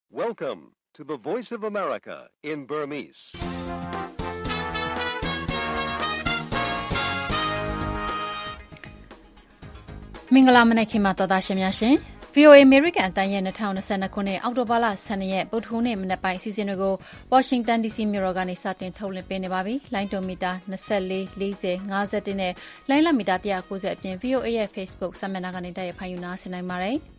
Welcome to the Voice of America in Burmese. ။မင်္ဂလာမနက်ခင်းပါတော်သားရှင်များရှင်။ VOA American အတန်းရဲ့2022ခုနှစ်အောက်တိုဘာလ12ရက်ဗုဒ္ဓဟူးနေ့မနက်ပိုင်းအစီအစဉ်တွေကို Washington DC မြို့တော်ကနေစတင်ထုတ်လွှင့်ပေးနေပါပြီ။လိုင်းတိုမီတာ24 40 51နဲ့လိုင်းလမီတာ190အပြင် VOA ရဲ့ Facebook စာမျက်နှာကနေတိုက်ရိုက်ဖန်ယူနာဆင်နိုင်ပါတယ်။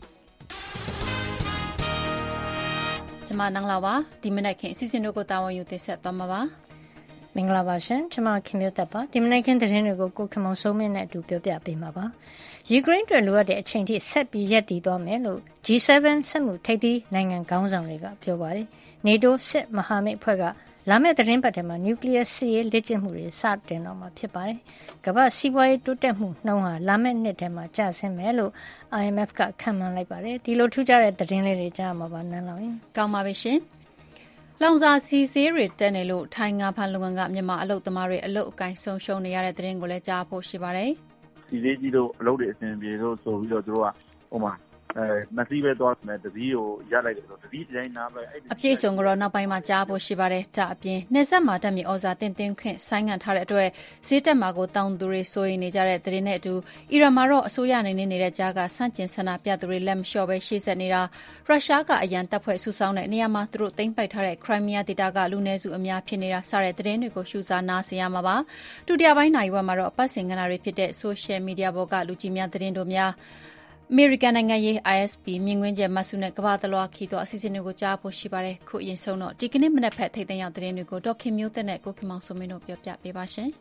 ကျွန်မနန်းလာပါဒီမနက်ခင်းအစီအစဉ်တွေကိုတာဝန်ယူတင်ဆက်သွားမှာပါ။မင်္ဂလာပါရှင်ကျွန်မခင်မျိုးသက်ပါဒီမနက်ခင်းသတင်းတွေကိုကိုခင်မောင်စိုးမင်းနဲ့အတူပြောပြပေးမှာပါယူကရိန်းအတွက်လိုအပ်တဲ့အချိန်ထိဆက်ပြီးရပ်တည်သွားမယ်လို့ G7 ဆက်မှုထိပ်သီးနိုင်ငံခေါင်းဆောင်တွေကပြောပါတယ်နေတိုးစစ်မဟာမိတ်အဖွဲ့ကလာမယ့်သတင်းပတ်ထဲမှာနျူကလ িয়ার စစ်ရေးလက်ကျင့်မှုတွေစတင်တော့မှာဖြစ်ပါတယ်ကမ္ဘာစီးပွားရေးတိုးတက်မှုနှုန်းဟာလာမယ့်နှစ်ထဲမှာကျဆင်းမယ်လို့ IMF ကခန့်မှန်းလိုက်ပါတယ်ဒီလိုထူးခြားတဲ့သတင်းလေးတွေကြားမှာပါနန်းလောင်ရင်ကောင်းပါပြီရှင်လောင်စာစီဆေးတွေတက်နေလို့ထိုင်းငါးဖမ်းလုပ်ငန်းကမြန်မာအလုပ်သမားတွေအလုပ်အကိုင်ဆုံးရှုံးနေရတဲ့သတင်းကိုလည်းကြားဖို့ရှိပါတယ်။စီဆေးကြီးတို့အလုပ်တွေအဆင်ပြေလို့ဆိုပြီးတော့သူတို့ကဟိုမှာနှစ်စီးပဲသွားမယ်တစည်းကိုရလိုက်တယ်ဆိုတစည်းတိုင်းနားပဲအပြည့်စုံကတော့နောက်ပိုင်းမှာကြားဖို့ရှိပါတယ်။ဒါအပြင်နေဆက်မှာတက်မြေဩဇာတင်ခွင့်ဆိုင်းငံ့ထားတဲ့အတွက်ဈေးတက်မှာကိုတောင်းသူတွေစိုးရိမ်နေကြတဲ့သတင်းနဲ့အတူအီရန်မှာတော့အစိုးရအနေနဲ့နေတဲ့ကြားကစန့်ကျင်ဆန္ဒပြသူတွေလက်မလျှော့ပဲရှေ့ဆက်နေတာရုရှားကအရန်တပ်ဖွဲ့စုဆောင်းတဲ့နေရာမှာသူတို့သိမ်းပိုက်ထားတဲ့ခရိုင်းမီးယားဒေသကလူနည်းစုအများဖြစ်နေတာစတဲ့သတင်းတွေကိုရှုစားနားဆင်ရမှာပါ။ဒုတိယပိုင်းနိုင်ဝက်မှာတော့အပတ်စဉ်ကဏ္ဍတွေဖြစ်တဲ့ social media ပေါ်ကလူကြီးများသတင်းတို့များအမေရိကန်နိုင်ငံရေး ISP မြင့်ကွင်းကျဲမဆုနဲ့ကမ္ဘာတလွှာခီးတော့အစီအစဉ်တွေကိုကြားဖို့ရှိပါတယ်ခုအရင်ဆုံးတော့ဒီကနေ့မနက်ဖက်ထိတ်သိမ်းရသတင်းတွေကိုဒေါက်ခင်မျိုးသက်နဲ့ကိုခင်မောင်စိုးမင်းတို့ပြောပြပေးပါရှင်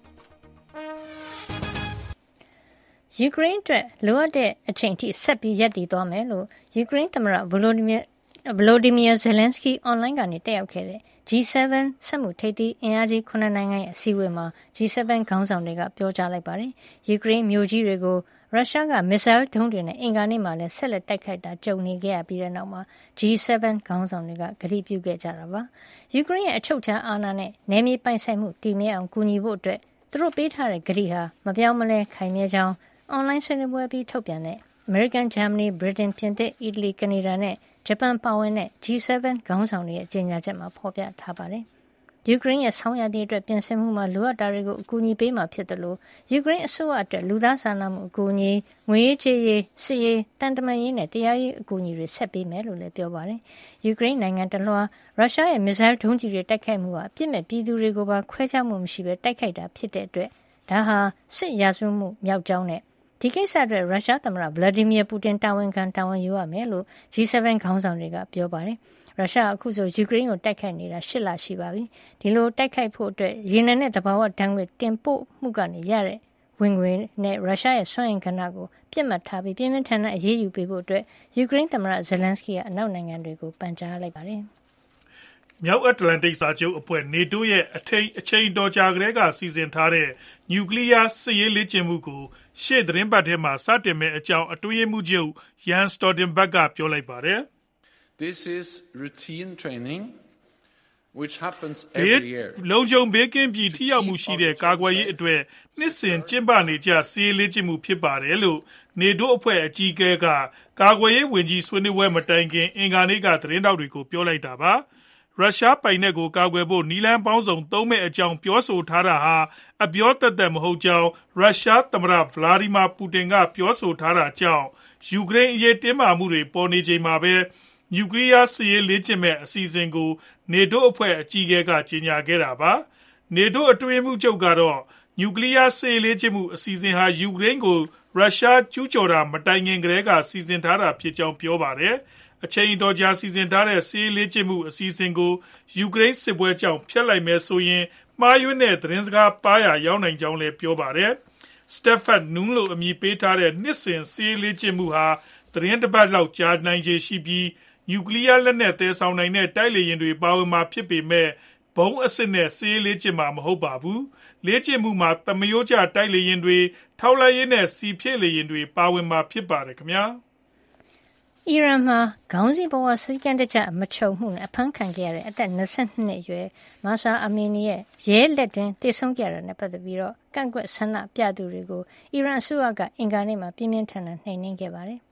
ယူကရိန်းအတွက်လိုအပ်တဲ့အချိန်ထိဆက်ပြီးရပ်တည်သွားမယ်လို့ယူကရိန်းသမ္မတဗလိုဒီမီယာဇယ်လန်စကီအွန်လိုင်းကနေတက်ရောက်ခဲ့တဲ့ G7 ဆက်မှုထိပ်သီးအင်အားကြီး9နိုင်ငံရဲ့အစည်းအဝေးမှာ G7 ခေါင်းဆောင်တွေကပြောကြားလိုက်ပါတယ်ယူကရိန်းမြို့ကြီးတွေကိုရုရှားကမစ်ဆိုင်းဒုံးတွေနဲ့အင်္ဂါနေ့မှာလည်းဆက်လက်တိုက်ခိုက်တာကြုံနေခဲ့ရပြီးတဲ့နောက်မှာ G7 ခေါင်းဆောင်တွေကကတိပြုခဲ့ကြတာပါယူကရိန်းရဲ့အချုပ်အခြာအာဏာနဲ့နယ်မြေပိုင်ဆိုင်မှုတည်မြဲအောင်ကူညီဖို့အတွက်သူတို့ပေးထားတဲ့ကတိဟာမပြောင်းမလဲခိုင်မြဲကြောင်းအွန်လိုင်းဆွေးနွေးပွဲပြီးထုတ်ပြန်တဲ့အမေရိကန်ဂျာမနီဗြိတိန်ပြင်သစ်အီတလီကနေဒါနဲ့ဂျပန်ပါဝင်တဲ့ G7 ခေါင်းဆောင်တွေရဲ့ကြေညာချက်မှာဖော်ပြထားပါတယ်ယူကရိန်းရဲ့ဆောင်းရာသီအတွက်ပြင်ဆင်မှုမှာလိုအပ်တာတွေကိုအကူအညီပေးမှာဖြစ်တယ်လို့ယူကရိန်းအစိုးရအတွက်လူသားစာနာမှုအကူအညီငွေရေးကြေးရေးစစ်ရေးတန်တမာရေးနဲ့တရားရေးအကူအညီတွေဆက်ပေးမယ်လို့လည်းပြောပါတယ်ယူကရိန်းနိုင်ငံတလွှာရုရှားရဲ့မစ်ဆိုင်းဒုံးကျည်တွေတိုက်ခိုက်မှုဟာအပြစ်မဲ့ပြည်သူတွေကိုပါခွဲခြားမှုမရှိဘဲတိုက်ခိုက်တာဖြစ်တဲ့အတွက်ဒါဟာစစ်ရာဇဝတ်မှုမြောက်ကြောင်းနဲ့ဒီကိစ္စအတွက်ရုရှားသမ္မတဗလာဒီမီယာပူတင်တာဝန်ယူရမယ်လို့ G7 ခေါင်းဆောင်တွေကပြောပါတယ်ရုရှားအခုဆိုယူကရိန်းကိုတိုက်ခိုက်နေတာ8လရှိပါပြီဒီလိုတိုက်ခိုက်ဖို့အတွက်ရေနံနဲ့တဘာဝဓာတ်ငွေတင်ပို့မှုကနေရတဲ့ဝင်ငွေနဲ့ရုရှားရဲ့စွမ်းအင်ကဏ္ဍကိုပြစ်မှတ်ထားပြီးပြင်းပြင်းထန်ထန်အရေးယူပေးဖို့အတွက်ယူကရိန်းသမ္မတဇယ်လန်စကီကအနောက်နိုင်ငံတွေကိုပန်ကြားလိုက်ပါတယ်မြောက်အတ္တလန်တိတ်စာချုပ်အဖွဲ့နေတိုးရဲ့အချိန်တော်ကြာကလေးကစီစဉ်ထားတဲ့နျူကလ িয়ার စစ်ရေးလေ့ကျင့်မှုကိုရှေ့သတင်းပတ်ထဲမှာစတင်မဲ့အကြောင်းအတွင်းရေးမှူးချုပ်ယန်စတော်တင်ဘတ်ကပြောလိုက်ပါတယ် This is routine training which happens every year. လုံခြုံဘေးကင်းပြီးထိရောက်မှုရှိတဲ့ကာကွယ်ရေးအတွက်နှစ်စဉ်ကျင်းပနေကြစီးရေးလေ့ကျင့်မှုဖြစ်ပါတယ်လို့နေတိုးအဖွဲ့အကြီးအကဲကကာကွယ်ရေးဝန်ကြီးဆွေးနွေးပွဲမတိုင်ခင်အင်္ဂါနေ့ကသတင်းတောက်တွေကိုပြောလိုက်တာပါရုရှားပိုင်နက်ကိုကာကွယ်ဖို့နီလန်ပေါင်းစုံသုံးမဲ့အကြောင်းပြောဆိုထားတာဟာအပြောသက်မဟုတ်ကြောင်းရုရှားသမ္မတဗလာဒီမာပူတင်ကပြောဆိုထားတာကြောင့်ယူကရိန်းအရေးတင်းမာမှုတွေပေါ်နေချိန်မှာပဲနျူကလ িয়ার စစ်ရေးလေ့ကျင့်မဲ့အစီအစဉ်ကိုနေတိုးအဖွဲ့အကြီးအကဲကကြေညာခဲ့တာပါနေတိုးအတွင်းမှုချုပ်ကတော့နျူကလ িয়ার စစ်ရေးလေ့ကျင့်မှုအစီအစဉ်ဟာယူကရိန်းကိုရုရှားကျူးကျော်တာမတိုင်ခင်ကတည်းကစီစဉ်ထားတာဖြစ်ကြောင်းပြောပါတယ်အချိန်တော်ကြာစီစဉ်ထားတဲ့စစ်ရေးလေ့ကျင့်မှုအစီအစဉ်ကိုယူကရိန်းစစ်ပွဲကြောင့်ဖျက်လိုက်မယ်ဆိုရင်မှားယွင်းတဲ့သတင်းစကားပါးရာရောက်နိုင်ကြောင်းလည်းပြောပါတယ်စတက်ဖတ်နူးလို့အမည်ပေးထားတဲ့နှစ်စဉ်စစ်ရေးလေ့ကျင့်မှုဟာသတင်းတစ်ပတ်လောက်ကြာနိုင်ခြေရှိပြီးနျူကလ িয়ার လက်နက်သယ်ဆောင်နိုင်တဲ့တိုက်လေယာဉ်တွေပါဝင်မှာဖြစ်ပေမဲ့ဘုံအစစ်နဲ့စစ်ရေးလေ့ကျင့်မှာမဟုတ်ပါဘူးလေ့ကျင့်မှုမှာသမယိုးကျတိုက်လေယာဉ်တွေထောက်လှမ်းရေးနဲ့စီဖြည့်လေယာဉ်တွေပါဝင်မှာဖြစ်ပါတယ်ခင်ဗျာအီရန်မှာခေါင်းစည်းဘဝစည်းကမ်းတကျမချုပ်မှုနဲ့အဖမ်းခံခဲ့ရတဲ့အသက်22နှစ်အရွယ်မာရှာအမီနီရဲ့ရဲလက်တွင်တည်ဆုံခဲ့ရတဲ့ပတ်သက်ပြီးတော့ကန့်ကွက်ဆန္ဒပြသူတွေကိုအီရန်အစိုးရကအင်္ဂါနေ့မှာပြင်းပြင်းထန်ထန်နှိမ်နင်းခဲ့ပါတယ်။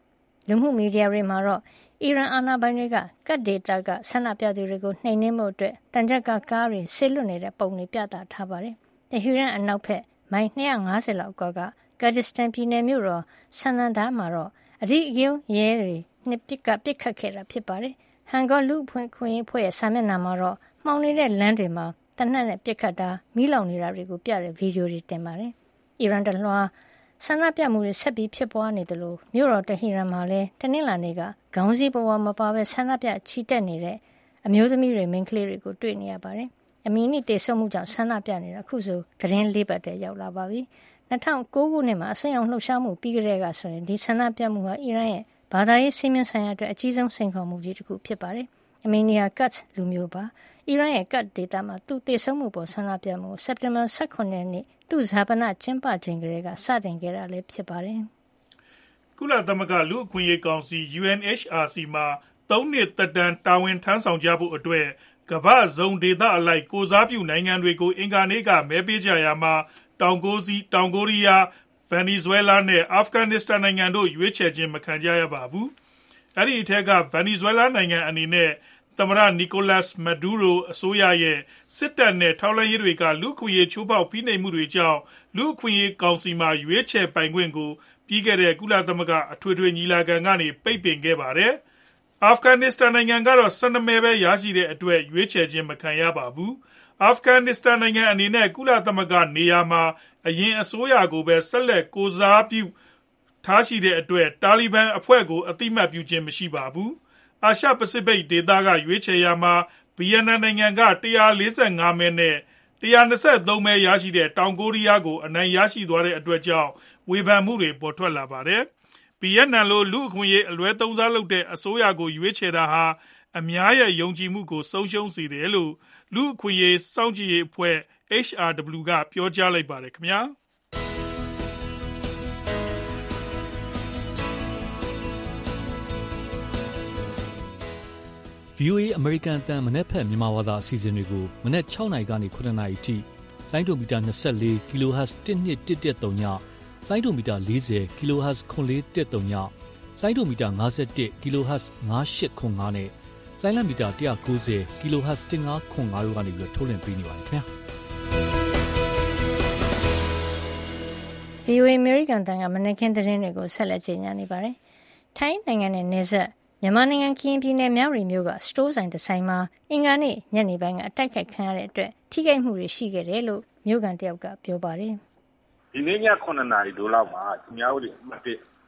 လူမှုမီဒီယာတွေမှာတော့အီရန်အာဏာပိုင်တွေကကတ်ဒေတာကဆန္ဒပြသူတွေကိုနှိမ်နင်းမှုအတွက်တန်ကြပ်ကားတွေဆေးလွတ်နေတဲ့ပုံတွေပြသထားပါတယ်။တဟီရန်အနောက်ဘက်မိုင်250လောက်အကွာကကာဒစ္စတန်ပြည်နယ်မြို့တော်ဆန်နန်ဒါမှာတော့အဓိကရုဏ်းရဲတွေနှစ်ပစ်ခတ်ခဲ့တာဖြစ်ပါတယ်။ဟန်ဂေါလူ့ခွင့်ရေးရဲ့စာမျက်နှာမှာတော့မှောင်နေတဲ့လမ်းတွေမှာတနက်နဲ့ပစ်ခတ်တာမီးလောင်နေတာတွေကိုပြတဲ့ဗီဒီယိုတွေတင်ပါတယ်။အီရန်တလွှာဆန္ဒပြမှုတွေဆက်ပြီးဖြစ်ပွားနေတယ်လို့မြို့တော်တဟီရန်မှာလည်းတနင်္လာနေ့ကခေါင်းစည်းပေါ်မပါဘဲဆန္ဒပြချီတက်နေတဲ့အမျိုးသမီးတွေမိန်းကလေးတွေကိုတွေ့နေရပါတယ်။အမီနီတေဆုံမှုကြောင့်ဆန္ဒပြနေတာအခုဆိုသတင်း၄ပတ်တည်းရောက်လာပါပြီ။2009ခုနှစ်မှာအစိမ်းအောင်လှုပ်ရှားမှုပြီးကြတဲ့ကဆိုရင်ဒီဆန္ဒပြမှုဟာအီရန်ရဲ့ဘာသာရေးစီမံဆိုင်ရာအတွက်အကြီးဆုံးစိန်ခေါ်မှုကြီးတစ်ခုဖြစ်ပါတယ်။အမီနီယာကတ်လူမျိုးပါအီရန်ရဲ့ကတ်ဒေတာမှာသူတေဆုံမှုပေါ်ဆန္ဒပြမှုစက်တင်ဘာ18ရက်နေ့သူဇာပနာကျင်းပခြင်းကလေးကစတင်ခဲ့တာလည်းဖြစ်ပါတယ်။ကုလသမဂ္ဂလူ့အခွင့်အရေးကောင်စီ UNHRC မှာ3နှစ်သက်တမ်းတာဝန်ထမ်းဆောင်ကြဖို့အတွက်ကမ္ဘာ့ဇုံဒေသအလိုက်ကိုစားပြုနိုင်ငံတွေကိုအင်္ဂါနေ့ကမဲပေးကြရာမှာတောင်ကိုရီးယားဗန်နီဇွဲလားနဲ့အာဖဂန်နစ္စတန်နိုင်ငံတို့ရွေးချယ်ခြင်းမခံကြရပါဘူး။အဲ့ဒီအထက်ကဗန်နီဇွဲလားနိုင်ငံအနေနဲ့သမ္မတနီကိုလတ်မဒူရိုအစိုးရရဲ့စစ်တပ်နဲ့ထောက်လှမ်းရေးတွေကလူ့အခွင့်အရေးချိုးဖောက်ဖိနှိပ်မှုတွေကြောင့်လူ့အခွင့်အရေးကောင်စီမှာရွေးချယ်ပိုင်ခွင့်ကိုပြီးခဲ့တဲ့ကုလသမဂ္ဂအထွေထွေညီလာခံကနေပိတ်ပင်ခဲ့ပါတယ်။အာဖဂန်နစ္စတန်နိုင်ငံကတော့12မဲပဲရရှိတဲ့အတွက်ရွေးချယ်ခြင်းမခံရပါဘူး။အာဖဂန်နစ္စတန်နိုင်ငံအနေနဲ့ကုလသမဂ္ဂနေရာမှာအရင်အစိုးရကိုပဲဆက်လက်ကိုစားပြုထားရှိတဲ့အတွက်တာလီဘန်အဖွဲ့ကိုအတိမတ်ပြုခြင်းမရှိပါဘူး။အာရှပစိဖိတ်ဒေသကရွေးချယ်ရာမှာဗီယက်နမ်နိုင်ငံက145မဲနဲ့123မဲရရှိတဲ့တောင်ကိုရီးယားကိုအနိုင်ရရှိသွားတဲ့အတွက်ကြောင့်ဝေဖန်မှုတွေပေါ်ထွက်လာပါတယ်။ဗီယက်နမ်လိုလူ့အခွင့်အရေးအလွဲသုံးစားလုပ်တဲ့အစိုးရကိုရွေးချယ်တာဟာအများရဲ့ယုံကြည်မှုကိုဆုံးရှုံးစေတယ်လို့လူ့အခွင့်အရေးစောင့်ကြည့်ရေးအဖွဲ့ HRW ကပြောကြားလိုက်ပါတယ်ခင်ဗျာ။ VOA အမေရိကန်အသံမနက်ဖက်မြန်မာဝါဒအစီအစဉ်တွေကိုမနက်6နာရီကနေ9နာရီအထိလိုင်းဒိုမီတာ24 kHz 1213ညလိုင်းဒိုမီတာ40 kHz 9413ညလိုင်းဒိုမီတာ51 kHz 9805နဲ့လိုင်းလံမီတာ190 kHz 1505တို့ကနေပြီးထုတ်လွှင့်ပေးနေပါတယ်ခင်ဗျာ VOA အမေရိကန်တန်ကမနက်ခင်းသတင်းတွေကိုဆက်လက်ကြေညာနေပါတယ်။ထိုင်းနိုင်ငံနဲ့နယ်စပ်မြန်မာနိုင်ငံကရင်ပြည်နယ်မြဝတီမြို့ကစတိုးဆိုင်တစ်ဆိုင်မှာအင်္ဂါနေ့ညနေပိုင်းကအတိုက်ခိုက်ခံရတဲ့အတွက်ထိခိုက်မှုတွေရှိခဲ့တယ်လို့မြို့ကန်တယောက်ကပြောပါတယ်။ဒီနေ့ည9နာရီဒိုလောက်မှာမြဝတီအမှတ်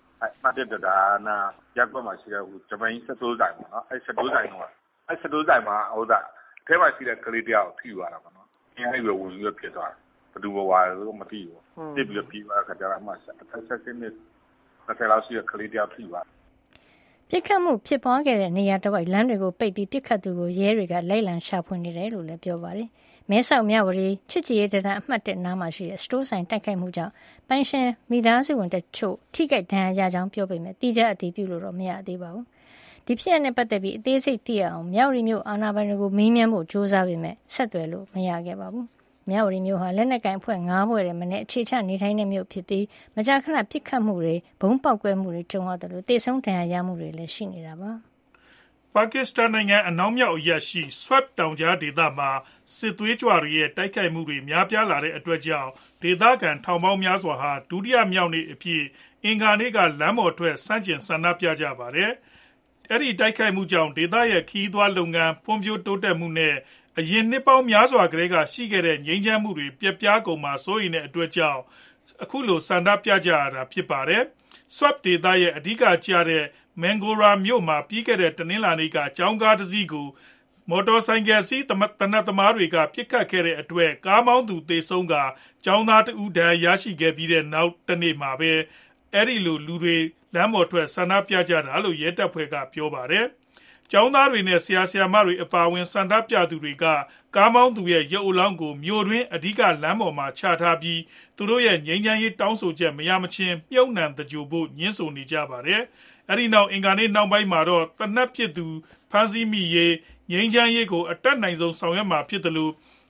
1ဒါနာရပ်ကွက်မှာရှိတဲ့ဂျပန်စတိုးဆိုင်ပေါ့နော်။စတိုးဆိုင်မှာထဲမှာရှိတဲ့ကလေးတယောက်ထိသွားတာပေါ့နော်။အင်းအဲ့လိုဝင်ပြီးဖြစ်သွားတယ်။ဘယ်သူဘဝလဲတော့မသိဘူး။တစ်ပြီးပြီးသွားခါကြတာမှဆက်နှစ်20လောက်ရှိတဲ့ကလေးတယောက်ထိသွားပြစ်ခတ်မှုဖြစ်ပွားခဲ့တဲ့နေရာတစ်ဝိုက်လမ်းတွေကိုပိတ်ပြီးပြစ်ခတ်သူကိုရဲတွေကလိုက်လံရှာဖွေနေတယ်လို့လည်းပြောပါတယ်။မဲဆောက်မြဝတီချစ်ကြည်ရေးတံတားအမှတ်1နားမှာရှိတဲ့စတိုးဆိုင်တိုက်ခိုက်မှုကြောင့်ပိုင်ရှင်မိသားစုဝင်တချို့ထိခိုက်ဒဏ်ရာရကြောင်းပြောပေမဲ့တိကျအတည်ပြုလို့တော့မရသေးပါဘူး။ဒီဖြစ်ရပ်နဲ့ပတ်သက်ပြီးအသေးစိတ်သိရအောင်မြဝတီမြို့အာဏာပိုင်တွေကိုမေးမြန်းဖို့ကြိုးစားပေမဲ့ဆက်သွယ်လို့မရခဲ့ပါဘူး။မြဝတီမြို့ဟာလက်နက်ကင်အဖွဲ့9ဘွဲ့တဲ့မနေ့အခြေချနေထိုင်တဲ့မြို့ဖြစ်ပြီးမကြာခဏပြစ်ခတ်မှုတွေဘုံပေါက်ကွဲမှုတွေကြုံရတယ်လို့တေဆုံးဒဏ်ရာရမှုတွေလည်းရှိနေတာပါ။ပါကစ္စတန်နိုင်ငံအနောက်မြောက်အရပ်ရှိ Swat တောင်ကြားဒေသမှာစစ်သွေးကြွတွေရဲ့တိုက်ခိုက်မှုတွေများပြားလာတဲ့အတွက်ကြောင့်ဒေသခံထောင်ပေါင်းများစွာဟာဒုတိယမြောက်နေ့အဖြစ်အင်္ဂါနေ့ကလမ်းပေါ်ထွက်ဆန့်ကျင်ဆန္ဒပြကြပါတယ်။အဲ့ဒီတိုက်ခိုက်မှုကြောင့်ဒေသရဲ့ခီးသွွားလုပ်ငန်းဖွံ့ဖြိုးတိုးတက်မှုနဲ့အရင်နှစ်ပေါင်းများစွာကတည်းကရှိခဲ့တဲ့ငြိမ်းချမ်းမှုတွေပြက်ပြားကုန်မှာစိုးရိမ်တဲ့အတွက်ကြောင့်အခုလိုဆန္ဒပြကြရတာဖြစ်ပါတယ်။ Swat ဒေသရဲ့အဓိကကျတဲ့မန်ဂိုရာမြို့မှာပြီးခဲ့တဲ့တနင်္လာနေ့ကကျောင်းကားတစ်စီးကိုမော်တော်ဆိုင်ကယ်စီးတနတ်သမားတွေကပစ်ခတ်ခဲ့တဲ့အတွက်ကားမောင်းသူသေဆုံးကကျောင်းသားတဦးဒဏ်ရာရရှိခဲ့ပြီးတဲ့နောက်တနေ့မှာပဲအဲ့ဒီလိုလူတွေလမ်းပေါ်ထွက်ဆန္ဒပြကြတာလို့ရဲတပ်ဖွဲ့ကပြောပါတယ်။ကျောင်းသားတွေနဲ့ဆရာမတွေအပါအဝင်ဆန္ဒပြသူတွေကကားမောင်းသူရဲ့ရုပ်အလောင်းကိုမြို့တွင်းအဓိကလမ်းပေါ်မှာချထားပြီးသူတို့ရဲ့ငြိမ်းချမ်းရေးတောင်းဆိုချက်မရမချင်းမြုပ်နှံတကြိုဖို့ညှင်းဆိုနေကြပါတယ်။အဲဒီနောက်အင်္ဂါနေ့နောက်ပိုင်းမှာတော့တနက်ဖြစ်သူဖမ်းဆီးမိရေးငြိမ်းချမ်းရေးကိုအတက်နိုင်ဆုံးဆောင်ရွက်မှာဖြစ်တယ်လို့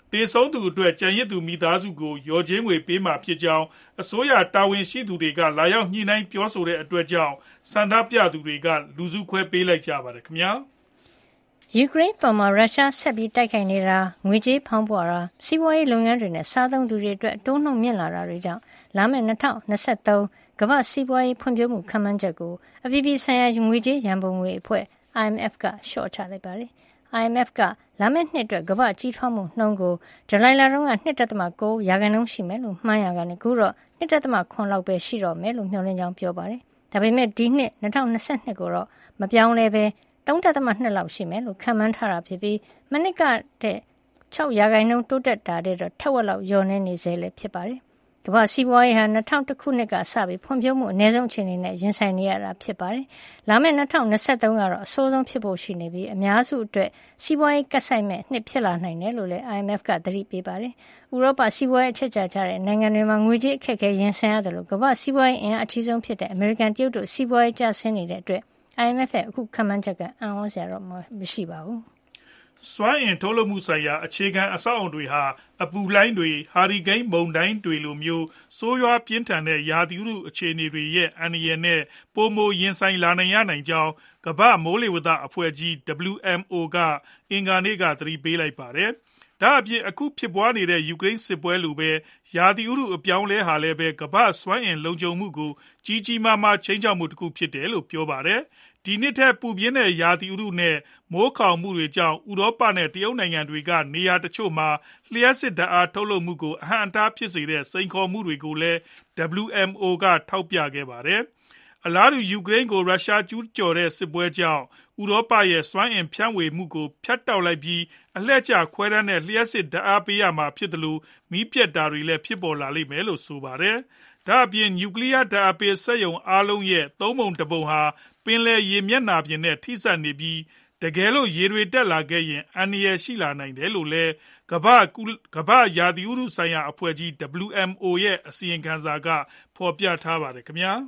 သေဆုံးသူအတွက်ကြံရစ်သူမိသားစုကိုရော်ချင်းငွေပေးမှာဖြစ်ကြောင်းအစိုးရတာဝန်ရှိသူတွေကလာရောက်ညှိနှိုင်းပြောဆိုတဲ့အတွက်ကြောင့်ဆန္ဒပြသူတွေကလူစုခွဲပေးလိုက်ကြပါတယ်ခင်ဗျာယူကရိန်းပေါ်မှာရုရှားဆက်ပြီးတိုက်ခိုက်နေတာငွေကြေးဖောင်းပွာတာစီးပွားရေးလုပ်ငန်းတွေနဲ့စားသုံးသူတွေအတွက်တိုးနှုန်းမြင့်လာတာတွေကြောင့်လာမယ့်2023ကမ္ဘာစီးပွားရေးဖွံ့ဖြိုးမှုခန့်မှန်းချက်ကိုအပြည်ပြည်ဆိုင်ရာငွေကြေးရန်ပုံငွေအဖွဲ့ IMF ကလျှော့ချလိုက်ပါတယ်။ IMF ကလာမယ့်နှစ်အတွက်ကမ္ဘာကြီးထွားမှုနှုန်းကိုဇူလိုင်လတုန်းက 2.9% ရှိမယ်လို့မှန်းရကနေအခုတော့ 2.7 လောက်ပဲရှိတော့မယ်လို့မျှော်လင့်ကြောင်းပြောပါတယ်။ဒါပေမဲ့ဒီနှစ်2022ကိုတော့မပြောင်းလဲပဲ3.2 လောက်ရှိမယ်လို့ခန့်မှန်းထားတာဖြစ်ပြီးမနှစ်ကတဲ့6% တိုးတက်တာတဲ့တော့ထက်ဝက်လောက်လျော့နေစေလည်းဖြစ်ပါတယ်။ကမ္ဘာစီးပွားရေးဟာ2000ခုနှစ်ကစပြီးဖွံ့ဖြိုးမှုအနည်းဆုံးအခြေအနေနဲ့ရင်ဆိုင်နေရတာဖြစ်ပါတယ်။လာမယ့်2023ကတော့အဆိုးဆုံးဖြစ်ဖို့ရှိနေပြီးအများစုအတွက်စီးပွားရေးကပ်ဆိုက်မဲ့နှစ်ဖြစ်လာနိုင်တယ်လို့လည်း IMF ကသတိပေးပါတယ်။ဥရောပစီးပွားရေးအချက်ချာကျတဲ့နိုင်ငံတွေမှာငွေကြေးအခက်အခဲရင်ဆိုင်ရတယ်လို့ကမ္ဘာစီးပွားရေးအင်အားအကြီးဆုံးဖြစ်တဲ့အမေရိကန်တရုတ်တို့စီးပွားရေးကျဆင်းနေတဲ့အတွက်IMF ရဲ့အခုခန့်မှန်းချက်ကအံ့ဩစရာတော့မရှိပါဘူး။စွမ်းအင်ထုတ်လုပ်မှုဆိုင်ရာအခြေခံအဆောက်အအုံတွေဟာအပူလှိုင်းတွေဟာရီကိန်းမုန်တိုင်းတွေလိုမျိုးဆိုးရွားပြင်းထန်တဲ့ရာသီဥတုအခြေအနေတွေရဲ့အန္တရာယ်နဲ့ပိုမိုရင်ဆိုင်လာနိုင်ကြောင်းကမ္ဘာမိုးလေဝသအဖွဲ့ကြီး WMO ကအင်္ဂါနေ့ကသတိပေးလိုက်ပါတယ်။ဒါအပြင်အခုဖြစ်ပွားနေတဲ့ယူကရိန်းစစ်ပွဲလိုပဲရာသီဥတုအပြောင်းလဲဟာလည်းပဲကမ္ဘာစွမ်းအင်လုံခြုံမှုကိုကြီးမားမားခြိမ်းခြောက်မှုတစ်ခုဖြစ်တယ်လို့ပြောပါတယ်။ဒီနှစ်ထက်ပူပြင်းတဲ့ရာသီဥတုနဲ့မိုးခေါင်မှုတွေကြောင့်ဥရောပနဲ့တရုတ်နိုင်ငံတွေကနေရာတချို့မှာလျှပ်စစ်ဓာတ်အားထုတ်လုပ်မှုကိုအဟန့်အတားဖြစ်စေတဲ့စိန်ခေါ်မှုတွေကိုလည်း WMO ကထောက်ပြခဲ့ပါတယ်။အလားတူယူကရိန်းကိုရုရှားကျူးကျော်တဲ့စစ်ပွဲကြောင့်ဥရောပရဲ့စွမ်းအင်ဖြန့်ဝေမှုကိုဖြတ်တောက်လိုက်ပြီးအလှည့်ကျခွဲတမ်းတဲ့လျှပ်စစ်ဓာတ်အားပေးရမှာဖြစ်တယ်လို့မီးပြတ်တာတွေလည်းဖြစ်ပေါ်လာလိမ့်မယ်လို့ဆိုပါတယ်။ဒါအပြင်နျူကလ িয়ার ဓာတ်အားပေးစက်ရုံအားလုံးရဲ့3 ပုံ 1 ပုံဟာပင်လယ်ရေမျက်နှာပြင်နဲ့ထိစပ်နေပြီးတကယ်လို့ရေတွေတက်လာခဲ့ရင်အန္တရာယ်ရှိလာနိုင်တယ်လို့လည်းကမ္ဘာရာသီဥတုဆိုင်ရာအဖွဲ့ကြီး WMO ရဲ့အစီရင်ခံစာကဖော်ပြထားပါတယ်ခင်ဗျာ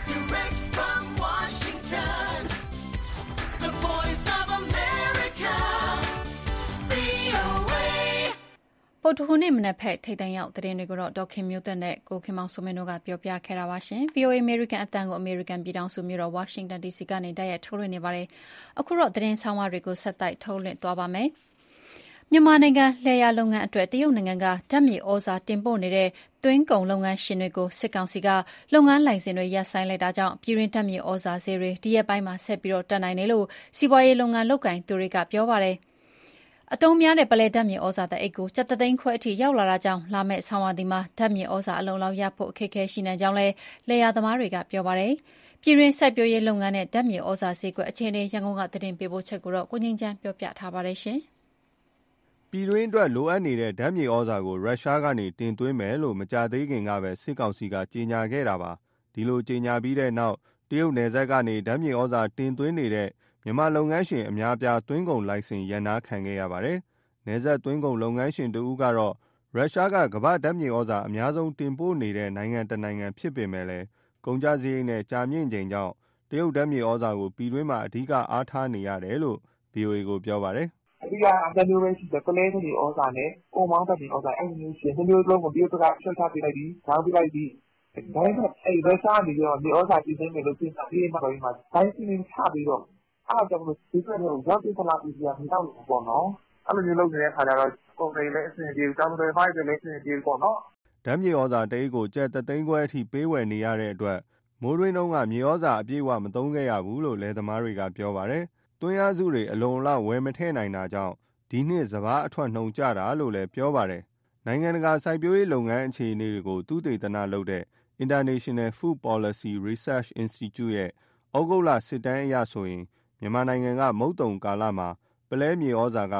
ပုတ်တဟူးနေ့မနက်ဖက်ထိတ်တန့်ရောက်သတင်းတွေကိုတော့ဒေါခင်မျိုးသက်နဲ့ကိုခင်မောင်စိုးမင်းတို့ကပြောပြခဲ့တာပါရှင် VOA American အတန်ကို American ပြည်ထောင်စုမြို့တော် Washington DC ကနေတိုက်ရိုက်ထုတ်လွှင့်နေပါတယ်အခုတော့သတင်းဆောင်မတွေကိုဆက်တိုက်ထုတ်လွှင့်သွားပါမယ်မြန်မာနိုင်ငံလယ်ယာလုပ်ငန်းအတွက်တရုတ်နိုင်ငံကဓာတ်မြေဩဇာတင်ပို့နေတဲ့သွင်းကုန်လုပ်ငန်းရှင်တွေကိုစစ်ကောင်စီကလုပ်ငန်းလိုင်စင်တွေရပ်ဆိုင်းလိုက်တာကြောင့်ပြည်တွင်းဓာတ်မြေဩဇာဈေးတွေဒီရက်ပိုင်းမှာဆက်ပြီးတက်နိုင်တယ်လို့စီးပွားရေးလုပ်ငန်းလုပ်ကိုင်သူတွေကပြောပါတယ်အတုံးများတဲ့ပလဲဓာတ်မြေဩဇာတအိတ်ကိုကျပ်သိန်းခွဲအထိရောက်လာတာကြောင့်လာမယ့်ဆောင်းရာသီမှာဓာတ်မြေဩဇာအလုံလောက်ရဖို့အခက်အခဲရှိနိုင်ကြောင်းလည်းလယ်ယာသမားတွေကပြောပါတယ်။ပြည်တွင်းစိုက်ပျိုးရေးလုပ်ငန်းနဲ့ဓာတ်မြေဩဇာဈေးကွက်အခြေအနေရန်ကုန်ကသတင်းပေးပို့ချက်ကိုတော့ကိုငင်းချမ်းပြောပြထားပါတယ်ရှင်။ပြည်တွင်းအတွက်လိုအပ်နေတဲ့ဓာတ်မြေဩဇာကိုရုရှားကနေတင်သွင်းမယ်လို့မကြာသေးခင်ကပဲစစ်ကောင်စီကကြေညာခဲ့တာပါ။ဒီလိုကြေညာပြီးတဲ့နောက်တရုတ်နယ်စပ်ကနေဓာတ်မြေဩဇာတင်သွင်းနေတဲ့မြန်မာလုပ်ငန်းရှင်အများအပြားသွင်းကုန်လိုင်စင်ရန်နာခံခဲ့ရပါတယ်။နယ်စပ်သွင်းကုန်လုပ်ငန်းရှင်တဦးကတော့ရုရှားကကမ္ဘာဓာတ်မြေဩဇာအများဆုံးတင်ပို့နေတဲ့နိုင်ငံတစ်နိုင်ငံဖြစ်ပေမဲ့လည်းကုန်ကျစရိတ်နဲ့ကြာမြင့်ချိန်ကြောင့်တရုတ်ဓာတ်မြေဩဇာကိုပြည်တွင်းမှာအဓိကအားထားနေရတယ်လို့ VOA ကိုပြောပါတယ်။အဓိကအတမျိုးပဲရှိတယ်ပလဲဓာတ်မြေဩဇာနဲ့ပုံမောင်းဓာတ်မြေဩဇာအဲ့မျိုးရှင်မျိုးလုံးကိုတရုတ်ကဖြတ်ချပေးလိုက်ပြီးဓာတ်ပြလိုက်ပြီးဒါပေမဲ့အဲ့ရုရှားနေပြီးတော့မြေဩဇာပြည်သိမ်းမယ်လို့ပြင်ပြီးမှတော့ဒီမှာဒိုင်းစီနေချပြီးတော့အားကြောင့်လို့ဒီကနေ့ရောက်ပြီးသလားပြည်ပြမတော့ဘူးပေါ့နော်အဲ့လိုမျိုးလုပ်နေတဲ့ခါကျတော့ပုံတွေလည်းအဆင်ပြေတောင်းတွေဖိုက်တွေလည်းအဆင်ပြေပေါ့နော်ဓာတ်မြေဩဇာတအိတ်ကိုကျပ်သိန်းခွဲအထိပေးဝယ်နေရတဲ့အတွက်မိုးတွင်းတုန်းကမြေဩဇာအပြည့်အဝမသုံးခဲ့ရဘူးလို့လယ်သမားတွေကပြောပါတယ်။သွင်းအားစုတွေအလုံလောက်ဝယ်မထည့်နိုင်တာကြောင့်ဒီနှစ်စပါးအထွက်နှုန်းကျတာလို့လည်းပြောပါတယ်။နိုင်ငံတကာစိုက်ပျိုးရေးလုပ်ငန်းအခြေအနေတွေကိုသုတေသနလုပ်တဲ့ International Food Policy Research Institute ရဲ့ဩဂုတ်လစစ်တမ်းအရဆိုရင်မြန်မာနိုင်ငံကမုတ်တုံကာလမှာပလဲမြေဩဇာက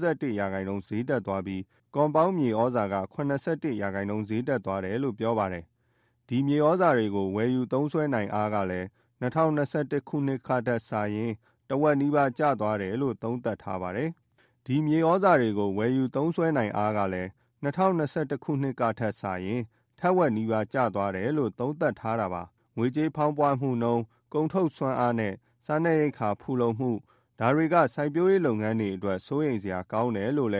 61% ဈေးတက်သွားပြီးကွန်ပေါင်းမြေဩဇာက 81% ဈေးတက်သွားတယ်လို့ပြောပါတယ်။ဒီမြေဩဇာတွေကိုဝယ်ယူသုံးစွဲနိုင်အားကလည်း2021ခုနှစ်ခထက်စာရင်တဝက်နီးပါးကျသွားတယ်လို့သုံးသပ်ထားပါတယ်။ဒီမြေဩဇာတွေကိုဝယ်ယူသုံးစွဲနိုင်အားကလည်း2021ခုနှစ်ကထက်စာရင်ထက်ဝက်နီးပါးကျသွားတယ်လို့သုံးသပ်ထားတာပါ။ငွေကြေးဖောင်းပွားမှုနှုန်းကုန်ထုတ်စွမ်းအားနဲ့စားနပ်ရိက္ခာဖူလုံမှုဒါတွေကစိုက်ပျိုးရေးလုပ်ငန်းတွေအတွက်စိုးရိမ်စရာကောင်းတယ်လို့လည်း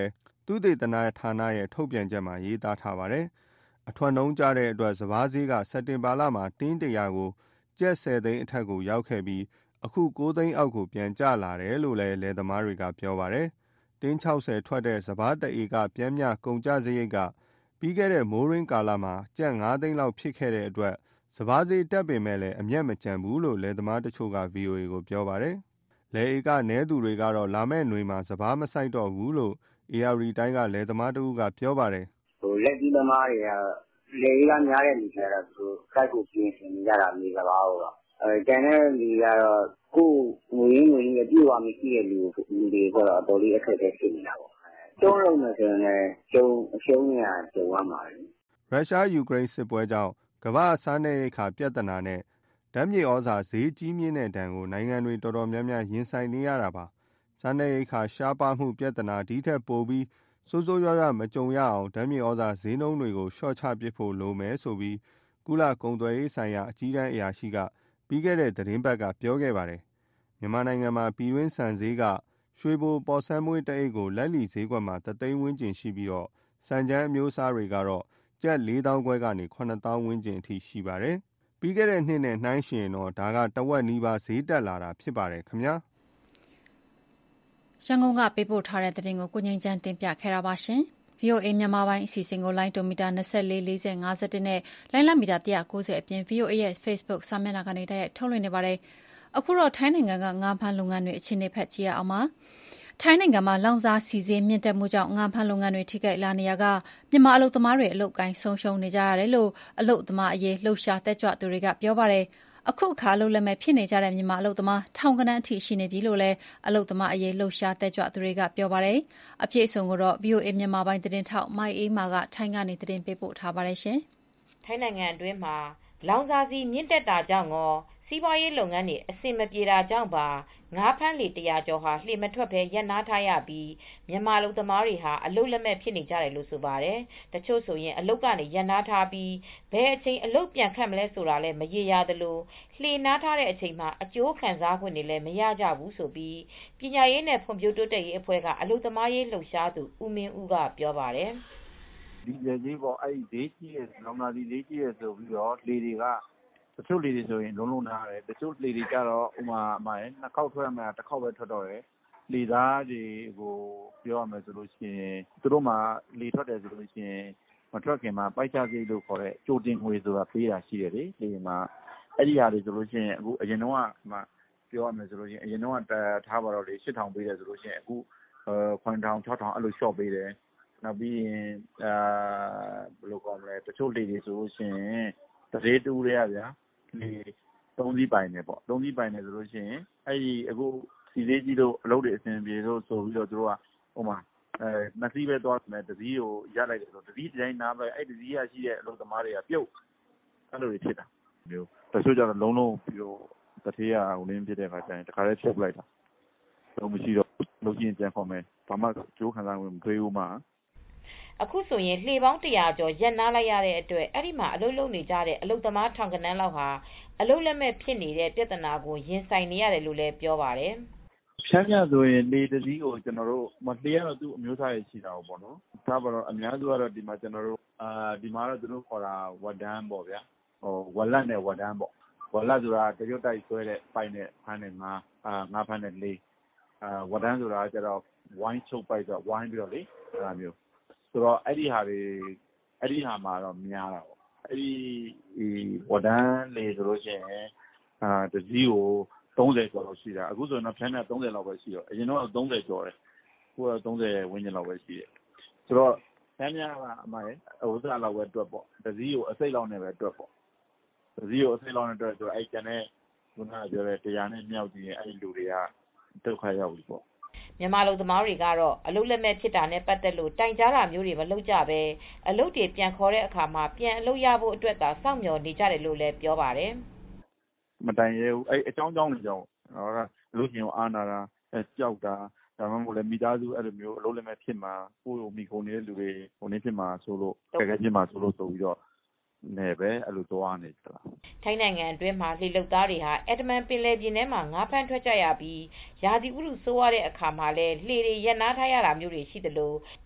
သုတေသနဌာနရဲ့ထုတ်ပြန်ချက်မှာရေးသားထားပါတယ်။အထွက်နှုန်းကျတဲ့အတွက်စပါးဈေးကစက်တင်ဘာလမှာတင်း100ကိုကျပ်10သိန်းအထက်ကိုရောက်ခဲ့ပြီးအခု9သိန်းအောက်ကိုပြန်ကျလာတယ်လို့လည်းလယ်သမားတွေကပြောပါတယ်။တင်း60ထွက်တဲ့စပါး1ဧကပြင်းပြကုန်ကျစရိတ်ကပြီးခဲ့တဲ့မိုးရင်းကာလမှာကျပ်9သိန်းလောက်ဖြစ်ခဲ့တဲ့အတွက်စပါးဈေးတက်ပေမဲ့လည်းအမျက်မကျန်ဘူးလို့လယ်သမားတချို့က VOA ကိုပြောပါတယ်။လယ်ဧကနည်းသူတွေကတော့လာမဲ့ຫນွေမှာစပါးမစိုက်တော့ဘူးလို့ AR တိုင်းကလယ်သမားတဦးကပြောပါတယ်။လက်ကြီးသမားတွေကလယ်ဧကများတဲ့လူတွေကတော့သူစိုက်ဖို့ပြင်ဆင်နေကြတာမျိုးစပါးတော့ကျန်တဲ့လူကတော့ကိုယ်ငွေရင်းအပြည့်အဝမရှိတဲ့လူတွေကတော့အတော်လေးအခက်အခဲဖြစ်နေတာပေါ့။တုံးလုံးမယ်ဆိုရင်လည်းအရှုံးရကြုံရမှာပဲ။ရုရှားယူကရိန်းစစ်ပွဲကြောင့်ကမ္ဘာစားနပ်ရိက္ခာပြဿနာနဲ့ဓာတ်မြေဩဇာဈေးကြီးမြင့်တဲ့ဒဏ်ကိုနိုင်ငံတွေတော်တော်များများရင်ဆိုင်နေရတာပါ။စားနပ်ရိက္ခာရှားပါးမှုပြဿနာဒီထက်ပိုပြီးဆိုးဆိုးရွားရွားမကြုံရအောင်ဓာတ်မြေဩဇာဈေးနှုန်းတွေကိုလျှော့ချပစ်ဖို့လိုမယ်ဆိုပြီးကုလကုန်သွယ်ရေးဆိုင်ရာအကြီးတန်းအရာရှိကပြီးခဲ့တဲ့သတင်းပတ်ကပြောခဲ့ပါတယ်။မြန်မာနိုင်ငံမှာပြည်တွင်းဆန်ဈေးကရွှေဘိုပေါ်ဆန်းမွေးတအိတ်ကိုလက်လီဈေးကွက်မှာ3သိန်းဝန်းကျင်ရှိပြီးတော့စံချမ်းအမျိုးအစားတွေကတော့ကျပ်4000ခွဲကနေ9000ဝန်းကျင်အထိရှိပါတယ်။ပြီးခဲ့တဲ့နှစ်နဲ့နှိုင်းယှဉ်ရင်တော့ဒါကတဝက်နီးပါးဈေးတက်လာတာဖြစ်ပါတယ်ခင်ဗျာ။ရန်ကုန်ကပေးပို့ထားတဲ့သတင်းကိုကိုငိမ့်ချမ်းတင်ပြခဲ့တာပါရှင်။ VOA မြန်မာပိုင်းအစီအစဉ်ကိုလိုင်းဒိုမီတာ24 40 51နဲ့လိုင်းလမီတာ190အပြင် VOA ရဲ့ Facebook စာမျက်နှာကနေတိုက်ရိုက်ထုတ်လွှင့်နေပါတယ်။အခုတော့ထိုင်းနိုင်ငံကငါးဖမ်းလုပ်ငန်းတွေအခြေအနေဖက်ကြည့်ရအောင်ပါ။ထိုင်းနိုင်ငံမှာလောင်စာဆီဈေးမြင့်တက်မှုကြောင့်ငါးဖမ်းလုပ်ငန်းတွေထိခိုက်လာနေရကမြန်မာအလုပ်သမားတွေအလုပ်ကိုင်းဆုံးရှုံးနေကြရတယ်လို့အလုပ်သမားအရေးလှုပ်ရှားတက်ကြွသူတွေကပြောပါတယ်။အခုအခါအလုပ်လက်မဲ့ဖြစ်နေကြတဲ့မြန်မာအလုပ်သမားထောင်ကနန်းအထိရှိနေပြီလို့လည်းအလုပ်သမားအရေးလှုပ်ရှားတက်ကြွသူတွေကပြောပါတယ်။အပြည့်အစုံကိုတော့ VOA မြန်မာပိုင်းသတင်းထောက်မိုက်အေးမာကထိုင်းကနေသတင်းပေးပို့ထားပါတယ်ရှင်။ထိုင်းနိုင်ငံအတွင်းမှာလောင်စာဆီမြင့်တက်တာကြောင့်ရောစီးပွားရေးလုပ်ငန်းတွေအဆင်မပြေတာကြောင့်ပါငါးဖမ်းလေ100ကျော်ဟာလှေမထွက်ဘဲရပ်နားထားရပြီးမြန်မာအလုပ်သမားတွေဟာအလုပ်လက်မဲ့ဖြစ်နေကြတယ်လို့ဆိုပါတယ်။တချို့ဆိုရင်အလုပ်ကနေရပ်နားထားပြီးဘယ်အချိန်အလုပ်ပြန်ခန့်မလဲဆိုတာလည်းမရေရာသလိုလှေနားထားတဲ့အချိန်မှာအကျိုးခံစားခွင့်တွေလည်းမရကြဘူးဆိုပြီးပညာရေးနဲ့ဖွံ့ဖြိုးတိုးတက်ရေးအဖွဲ့ကအလုပ်သမားရေးလှုပ်ရှားသူဦးမင်းဦးကပြောပါတယ်။ဒီဈေးပေါ်အဲ့ဒီဈေးကြီးရဲ့လောင်စာဆီဈေးကြီးရဲ့ဆိုပြီးတော့လှေတွေကတချို့လေတွေဆိုရင်လုံးနားတယ်တချို့လေတွေကြတော့ဥမာနှစ်ခေါက်ထွက်ရမှာတစ်ခေါက်ပဲထွက်တော့တယ်လေသားတွေကိုပြောရမယ်ဆိုလို့ရှိရင်သူတို့မှလေထွက်တယ်ဆိုလို့ရှိရင်မထွက်ခင်မှာပိုက်ချစိတ်လို့ခေါ်တဲ့ကြိုတင်ငွေဆိုတာပေးတာရှိတယ်လေဒီမှာအဲ့ဒီဟာတွေဆိုလို့ရှိရင်အခုအရင်တော့မှပြောရမယ်ဆိုလို့ရှိရင်အရင်တော့ထားပါတော့လေ8000ပေးတယ်ဆိုလို့ရှိရင်အခု9000 6000အဲ့လိုလျှော့ပေးတယ်နောက်ပြီးရင်ဘယ်လိုကောင်းမလဲတချို့လေတွေဆိုလို့ရှိရင်တရေတူတွေရဗျာလေ3စီးပိုင်နေပေါ့3စီးပိုင်နေဆိုလို့ရှိရင်အဲ့ဒီအခုစီလေးကြီးတို့အလုပ်တွေအဆင်ပြေလို့ဆိုပြီးတော့သူတို့ကဟိုမှာနှစ်စီးပဲသွားမယ်တစည်းကိုရလိုက်တယ်ဆိုတစည်းတိုင်းနားပဲအဲ့တစည်းရရှိတဲ့အလုပ်သမားတွေကပြုတ်အဲ့လိုတွေဖြစ်တာမျိုးတချို့ကျတော့လုံးပြီးတော့တထေးရဟိုလင်းဖြစ်တဲ့ခါကျရင်တခါတည်းဖြုတ်လိုက်တာတော့မရှိတော့လုပ်ချင်းပြန်ခေါ်မယ်ဘာမှကြိုးခံစားဝင်မတွေးဘူးမှာအခုဆိုရင်လှေပေါင်း100ကျော်ရပ်နားလိုက်ရတဲ့အတွက်အဲ့ဒီမှာအလုပ်လုပ်နေကြတဲ့အလုပ်သမားထောင်ကနန်းလောက်ဟာအလုပ်လက်မဲ့ဖြစ်နေတဲ့ပြဿနာကိုရင်ဆိုင်နေရတယ်လို့လည်းပြောပါတယ်ဖြန်းပြဆိုရင်လေတစည်းကိုကျွန်တော်တို့မလှေရတော့သူ့အမျိုးသားရေးရှိတာပေါ့နော်ဒါပါတော့အများစုကတော့ဒီမှာကျွန်တော်တို့ဒီမှာတော့သူတို့ခေါ်တာဝဒန်းပေါ့ဗျာဟိုဝလက်နဲ့ဝဒန်းပေါ့ဝလက်ဆိုတာတရုတ်တိုက်ဆွဲတဲ့ပိုင်နဲ့ဖမ်းတဲ့ငါးဖမ်းတဲ့လေဝဒန်းဆိုတာကျတော့ဝိုင်းချုပ်ပိုက်ဆိုဝိုင်းပြီးတော့လေအဲ့လိုမျိုးဆိုတော့အဲ့ဒီဟာမှာတော့များတာပေါ့အဲ့ဒီဝဒန်းလေဆိုလို့ရှိရင်တစည်းကို30ကျော်လောက်ရှိတာအခုဆိုတော့ဖြန်းတဲ့30လောက်ပဲရှိတော့အရင်တော့30ကျော်တယ်အခုက30ဝန်းကျင်လောက်ပဲရှိတယ်ဆိုတော့ဖြန်းများကအမရဲ့ဥစ္စာလောက်ပဲတွက်ပေါ့တစည်းကိုအစိတ်လောက်နဲ့ပဲတွက်ပေါ့တစည်းကိုအစိတ်လောက်နဲ့တွက်ဆိုအဲ့ကျန်တဲ့ခုနကပြောတဲ့တရားနဲ့မြောက်ကြည့်ရင်အဲ့ဒီလူတွေကဒုက္ခရောက်ပြီပေါ့မြန်မာလူသမားတွေကတော့အလုပ်လက်မဲ့ဖြစ်တာနဲ့ပတ်သက်လို့တိုင်ကြားတာမျိုးတွေမလုပ်ကြပဲအလုပ်တွေပြန်ခေါ်တဲ့အခါမှာပြန်အလုပ်ရဖို့အတွက်သာစောင့်မျှော်နေကြတယ်လို့လည်းပြောပါတယ်မတိုင်ရဲဘူးအဲ့အကြောင်းတွေကြောင့်လူချင်းအားနာတာကြောက်တာဒါမှမဟုတ်လည်းမိသားစုအဲ့လိုမျိုးအလုပ်လက်မဲ့ဖြစ်မှာကိုယ်ကိုမိကုန်နေတဲ့လူတွေဟိုနေဖြစ်မှာဆိုလို့တကယ်ဖြစ်မှာဆိုလို့ဆိုပြီးတော့နေပဲအဲ့လိုသွားနေကြတာထိုင်းနိုင်ငံအတွင်းမှာလှေလုပ်သားတွေဟာအက်ဒမန်ပင်လယ်ပြင်ထဲမှာငါးဖမ်းထွက်ကြရပြီးရာသီဥတုဆိုးရတဲ့အခါမှာလည်းလှေတွေရပ်နားထားရတာမျိုးတွေရှိသလို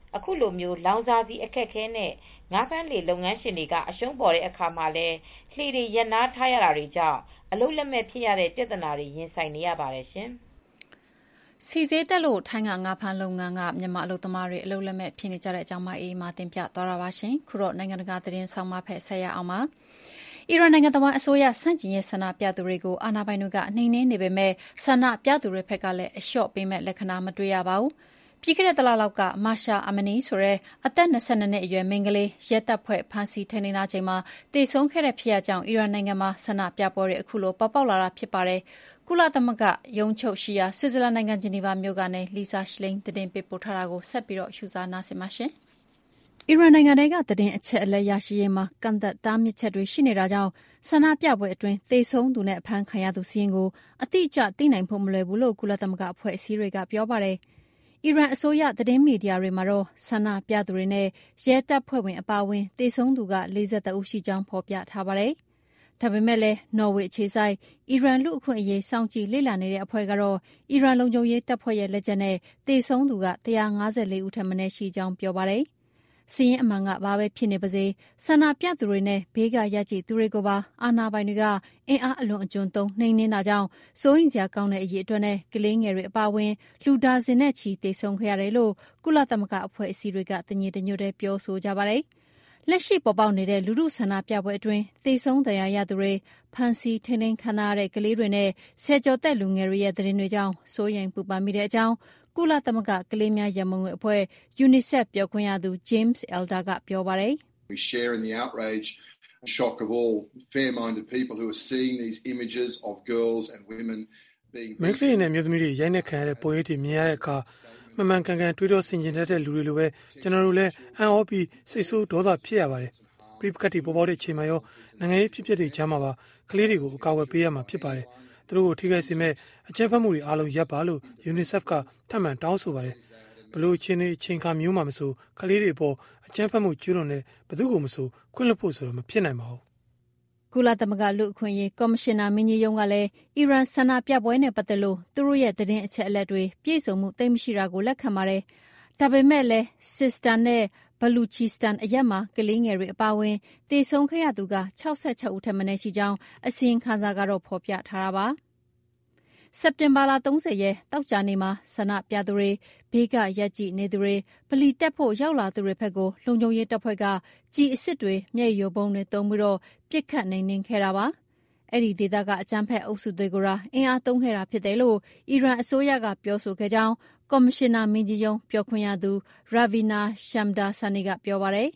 အခုလိုမျိုးလောင်စာဆီအခက်ခဲနဲ့ငါးဖမ်းလှေလုပ်ငန်းရှင်တွေကအရှုံးပေါ်တဲ့အခါမှာလဲလှေတွေရပ်နားထားရတာတွေကြောင့်အလုပ်လက်မဲ့ဖြစ်ရတဲ့ပြဿနာတွေရင်ဆိုင်နေရပါတယ်ရှင်။စီစေးတက်လို့ထိုင်းကငါးဖမ်းလုပ်ငန်းကမြန်မာအလုပ်သမားတွေအလုပ်လက်မဲ့ဖြစ်နေကြတဲ့အကြောင်းမှအေးမှတင်ပြသွားတာပါရှင်။ခုတော့နိုင်ငံတကာသတင်းဆောင်မဖက်ဆက်ရအောင်ပါ။အီရန်နိုင်ငံသားအစိုးရစန့်ကျင်ရေးဆန္ဒပြသူတွေကိုအာဏာပိုင်တွေကနှိမ်နင်းနေပေမဲ့ဆန္ဒပြသူတွေဘက်ကလည်းအလျှော့ပေးမဲ့လက္ခဏာမတွေ့ရပါဘူး။ပြီးခဲ့တဲ့တလလောက်ကမာရှာအမနီဆိုတဲ့အသက်22နှစ်အရွယ်မိန်းကလေးရဲတပ်ဖွဲ့ဖမ်းဆီးထိန်းသိမ်းထားချိန်မှာတေဆုံးခဲ့တဲ့ဖြစ်ရပ်ကြောင့်အီရန်နိုင်ငံမှာဆန္ဒပြပွဲတွေအခုလိုပေါက်လာတာဖြစ်ပါတယ်။ကုလသမဂ္ဂရုံးချုပ်ရှိရာဆွစ်ဇာလန်နိုင်ငံဂျနီဗာမြို့ကနေလီဆာရှလိန်သတင်းပေးပို့ထားတာကိုဆက်ပြီးတော့ရှုစားနားဆင်ပါရှင်။အီရန်နိုင်ငံကသတင်းအချက်အလက်ရရှိရေးမှာကန့်သတ်တားမြစ်ချက်တွေရှိနေတာကြောင့်ဆန္ဒပြပွဲအတွင်းသေဆုံးသူနဲ့အဖမ်းခံရသူစီးရင်ကိုအတိအကျသိနိုင်ဖို့မလွယ်ဘူးလို့ကုလသမဂ္ဂအဖွဲ့အစည်းတွေကပြောပါတယ်။အီရန်အစိုးရသတင်းမီဒီယာတွေမှာတော့ဆန္ဒပြသူတွေနဲ့ရဲတပ်ဖွဲ့ဝင်အပါအဝင်သေဆုံးသူက43ဦးရှိကြောင်းဖော်ပြထားပါတယ်။ဒါပေမဲ့လည်းနော်ဝေအခြေစိုက်အီရန်လူအခွင့်အရေးစောင့်ကြည့်လေ့လာနေတဲ့အဖွဲ့ကတော့အီရန်လုံခြုံရေးတပ်ဖွဲ့ရဲ့လက်ချက်နဲ့သေဆုံးသူက154ဦးထက်မနည်းရှိကြောင်းပြောပါတယ်။စီးရင်အမှန်ကဘာပဲဖြစ်နေပါစေဆန္ဒပြသူတွေနဲ့ဘေးကရပ်ကြည့်သူတွေကိုပါအာဏာပိုင်တွေကအင်အားအလွန်အကျွံသုံးနှိမ်နင်းတာကြောင့်စိုးရိမ်စရာကောင်းတဲ့အရေးအတွက်နဲ့ကလေးငယ်တွေအပါအဝင်လူဒါဇင်နဲ့ချီသေဆုံးခဲ့ရတယ်လို့ကုလသမဂ္ဂအဖွဲ့အစည်းတွေကတညီတညွတ်တည်းပြောဆိုကြပါတယ်။လက်ရှိပေါ်ပေါက်နေတဲ့လူထုဆန္ဒပြပွဲအတွင်းသေဆုံးတရားရသူတွေဖမ်းဆီးထိန်းသိမ်းခံရတဲ့ကလေးတွေနဲ့ဆယ်ကျော်သက်လူငယ်တွေရဲ့သတင်းတွေကြောင့်စိုးရိမ်ပူပန်မိတဲ့အကြောင်းကုလသမဂ္ဂကလေးများရန်ပုံငွေအဖွဲ့ UNICEF ပြောခွင့်ရသူ James Elder ကပြောပါတယ်။ We share in the outrage and shock of all fair-minded people who are seeing these images of girls and women being မိန်းကလေးနဲ့မျိုးသမီးတွေရိုက်နှက်ခံရတဲ့ပုံရိပ်တွေမြင်ရတဲ့အခါမှန်မှန်ကန်ကန်တွေးတောဆင်ခြင်တတ်တဲ့လူတွေလိုပဲကျွန်တော်တို့လည်းအံ့ဩပြီးစိတ်ဆိုးဒေါသဖြစ်ရပါတယ်။ပြိပကတ်တွေပေါ်ပေါက်တဲ့အချိန်မှာရောနိုင်ငံရေးဖြစ်ပျက်တွေကြားမှာပါကလေးတွေကိုအကာအကွယ်ပေးရမှာဖြစ်ပါတယ်။သူတို့ကိုထိခိုက်စေမဲ့အကြမ်းဖက်မှုတွေအားလုံးရပ်ပါလို့ UNICEF ကထပ်မံတောင်းဆိုပါတယ်။ဘလို့အချိန်ခါမျိုးမှမဆိုကလေးတွေပေါ်အကြမ်းဖက်မှုကျူးလွန်တဲ့ဘသူကိုမဆိုခွင့်လွှတ်ဖို့ဆိုတော့မဖြစ်နိုင်ပါဘူး။ကုလသမဂ္ဂလူ့အခွင့်အရေးကော်မရှင်နာမင်းကြီးရုံးကလည်းအီရန်ဆန္ဒပြပွဲနဲ့ပတ်သက်လို့သူတို့ရဲ့သတင်းအချက်အလက်တွေပြည့်စုံမှုသိမ်းမရှိတာကိုလက်ခံပါတယ်။ဒါပေမဲ့လည်းစစ်စတန်နဲ့ဘလူချီစတန်အရက်မှာကလေးငယ်တွေအပါအဝင်သေဆုံးခဲ့ရသူက66ဦးထက်မနည်းရှိကြောင်းအစီရင်ခံစာကတော့ဖော်ပြထားတာပါ။စက်တင်ဘာလ30ရက်တောက်ကြနေမှာဆန္ဒပြသူတွေဘေးကရက်ကြည့်နေသူတွေဗလီတက်ဖို့ရောက်လာသူတွေဘက်ကိုလုံခြုံရေးတပ်ဖွဲ့ကကြီးအစ်စ်တွေမျက်ရည်ပုံတွေတုံးပြီးတော့ပြစ်ခတ်နှိမ်ခဲ့တာပါအဲ့ဒီဒေသကအကြမ်းဖက်အုပ်စုတွေကိုအင်အားသုံးခဲ့တာဖြစ်တယ်လို့အီရန်အစိုးရကပြောဆိုခဲ့ကြောင်းကော်မရှင်နာမင်းကြီးရုံးပြောခွင့်ရသူ Ravina Shamdasani ကပြောပါတယ်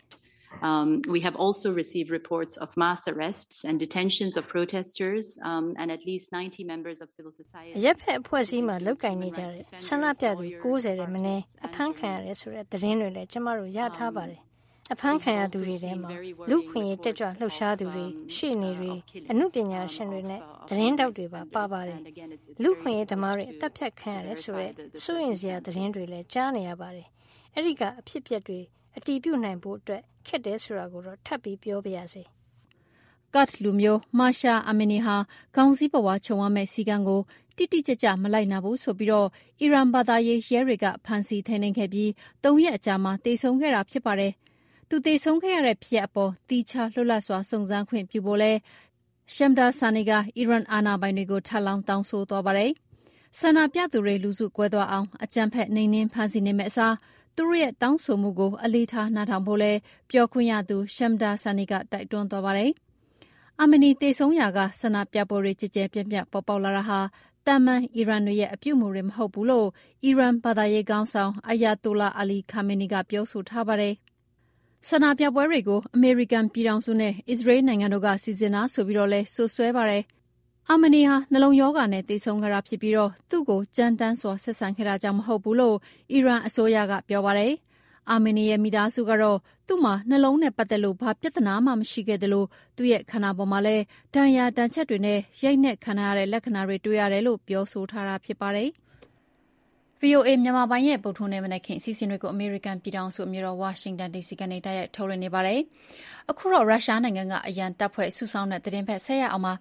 We have also received reports of mass arrests and detentions of protesters and at least 90 members of civil society. ရပ်ဖက်အဖွဲ့အစည်းမှာလောက်ကိုင်နေကြတဲ့ဆန္ဒပြသူ90တဲ့မနည်းအဖမ်းခံရတယ်ဆိုတဲ့သတင်းတွေလည်းကျမတို့ရထားပါတယ်။အဖမ်းခံရသူတွေထဲမှာလူခွင့်ရေးတက်ကြွလှုပ်ရှားသူတွေရှေ့နေတွေအမှုပညာရှင်တွေနဲ့သတင်းတောက်တွေပါပါတယ်။လူခွင့်ရေးသမားတွေအသက်ဖြတ်ခံရတယ်ဆိုတဲ့စိုးရိမ်စရာသတင်းတွေလည်းကြားနေရပါတယ်။အဲ့ဒီကအဖြစ်အပျက်တွေအတီးပြုတ်နိုင်ဖို့အတွက်ခက်တယ်ဆိုတာကိုတော့ထပ်ပြီးပြောပြရစေ။ကတ်လူမျိုးမာရှာအမီနီဟာခေါင်းစည်းပဝါခြုံဝမဲ့စီကံကိုတိတိကျကျမလိုက်နာဘူးဆိုပြီးတော့အီရန်ဘာသာရေးရဲတွေကဖမ်းဆီးထိန်းသိမ်းခဲ့ပြီး3ရက်အကြာမှာတေဆုံးခဲ့တာဖြစ်ပါတယ်။သူတေဆုံးခဲ့ရတဲ့ဖြစ်အပေါ်တီချာလွတ်လပ်စွာစုံစမ်းခွင့်ပြုဖို့လဲရှမ်ဒါဆာနီကအီရန်အာဏာပိုင်တွေကိုထပ်လောင်းတောင်းဆိုသွားပါတယ်။ဆန္ဒပြသူတွေလူစုကွဲသွားအောင်အကြမ်းဖက်နှိမ်နင်းဖမ်းဆီးနေမဲ့အစားသူတို့ရဲ့တောင်းဆိုမှုကိုအလေးထားနားထောင်ဖို့လဲပြောခွင့်ရသူရှမ်ဒါဆာနီကတိုက်တွန်းသွားပါတယ်။အာမနီတေဆုံးရာကဆန္ဒပြပွဲတွေကြကြပြန့်ပြန့်ပေါ်ပေါက်လာတာဟာတာမန်အီရန်တွေရဲ့အပြုအမူတွေမဟုတ်ဘူးလို့အီရန်ဘာသာရေးခေါင်းဆောင်အာယာတိုလာအလီခါမီနီကပြောဆိုထားပါတယ်။ဆန္ဒပြပွဲတွေကိုအမေရိကန်ပြည်ထောင်စုနဲ့အစ္စရေးနိုင်ငံတို့ကစီစဉ်တာဆိုပြီးတော့လဲဆွဆွဲပါတယ်။အာမနီဟာနှလုံးရောဂါနဲ့သေဆုံးခဲ့တာဖြစ်ပြီးတော့သူ့ကိုကြမ်းတမ်းစွာဆက်ဆံခဲ့တာကြောင့်မဟုတ်ဘူးလို့အီရန်အစိုးရကပြောပါတယ်။အာမနီရဲ့မိသားစုကတော့သူ့မှာနှလုံးနဲ့ပတ်သက်လို့ဘာပြဿနာမှမရှိခဲ့တယ်လို့သူ့ရဲ့ခန္ဓာပေါ်မှာလည်းဒဏ်ရာဒဏ်ချက်တွေနဲ့ရိုက်နှက်ခံရတဲ့လက္ခဏာတွေတွေ့ရတယ်လို့ပြောဆိုထားတာဖြစ်ပါတယ်။ VOA မြန်မာပိုင်းရဲ့ဗုဒ္ဓဟူးနေ့မနက်ခင်းအစီအစဉ်တွေကိုအမေရိကန်ပြည်ထောင်စုမြို့တော်ဝါရှင်တန် DC ကနေတိုက်ရိုက်ထုတ်လွှင့်နေပါတယ်။အခုတော့ရုရှားနိုင်ငံကအရန်တပ်ဖွဲ့စုဆောင်းတဲ့သတင်းဖက်ဆက်ရအောင်ပါ။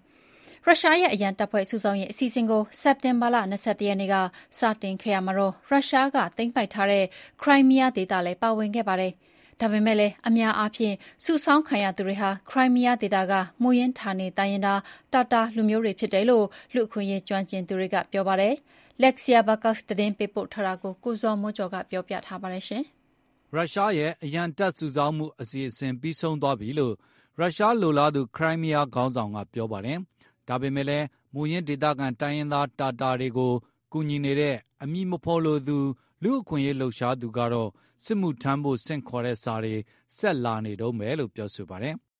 ရုရှားရဲ့အရန်တပ်ဖွဲ့စုဆောင်းရေးအစီအစဉ်ကိုစက်တင်ဘာလ22ရက်နေ့ကစတင်ခဲ့ရမှာတော့ရုရှားကသိမ်းပိုက်ထားတဲ့ခရိုင်းမီးယားဒေသလည်းပါဝင်ခဲ့ပါတယ်။ဒါပေမဲ့လည်းအများအားဖြင့်စုဆောင်းခံရသူတွေဟာခရိုင်းမီးယားဒေသကမူရင်းဌာနေတိုင်းရင်းသားတာတာလူမျိုးတွေဖြစ်တယ်လို့လူ့အခွင့်အရေးကျွမ်းကျင်သူတွေကပြောပါတယ်။ Lexia Bacchus သတင်းပေးပို့ထားတာကိုကိုဇော်မိုးကျော်ကပြောပြထားပါတယ်ရှင်။ရုရှားရဲ့အရန်တပ်စုဆောင်းမှုအစီအစဉ်ပြီးဆုံးသွားပြီလို့ရုရှားလိုလားသူခရိုင်းမီးယားခေါင်းဆောင်ကပြောပါတယ်။ဒါပေမဲ့လည်းမူရင်းဒေသခံတိုင်းရင်းသားတာတာတွေကိုကူညီနေတဲ့အမည်မဖော်လိုသူလူ့အခွင့်အရေးလှုပ်ရှားသူကတော့စစ်မှုထမ်းဖို့ဆင့်ခေါ်တဲ့စာတွေဆက်လာနေတော့မယ်လို့ပြောဆိုပါတယ်။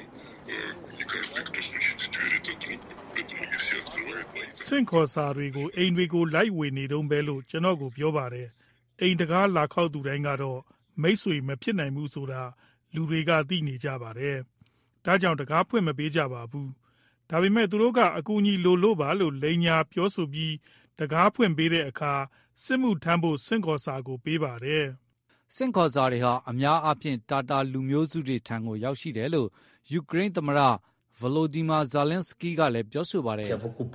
ဆင့်ခေါ်စာတွေကိုအိမ်တွေကိုလိုက်ဝေနေတော့ပဲလို့ကျွန်တော်ကိုပြောပါတယ်။အိမ်တကားလာခောက်သူတိုင်းကတော့မိတ်ဆွေမဖြစ်နိုင်ဘူးဆိုတာလူတွေကသိနေကြပါတယ်။ဒါကြောင့်တကားဖွင့်မပေးကြပါဘူး။ဒါပေမဲ့သူတို့ကအကူအညီလိုလို့ပါလို့လိန်ညာပြောဆိုပြီးတကားဖွင့်ပေးတဲ့အခါစစ်မှုထမ်းဖို့ဆင့်ခေါ်စာကိုပေးပါတယ်။ဆင့်ခေါ်စာတွေဟာအများအားဖြင့်တာတာလူမျိုးစုတွေထံကိုရောက်ရှိတယ်လို့ယူကရိန်းသမ္မတဗလိုဒီမာဇာလင်စကီကလည်းပြောဆိုပါတယ်။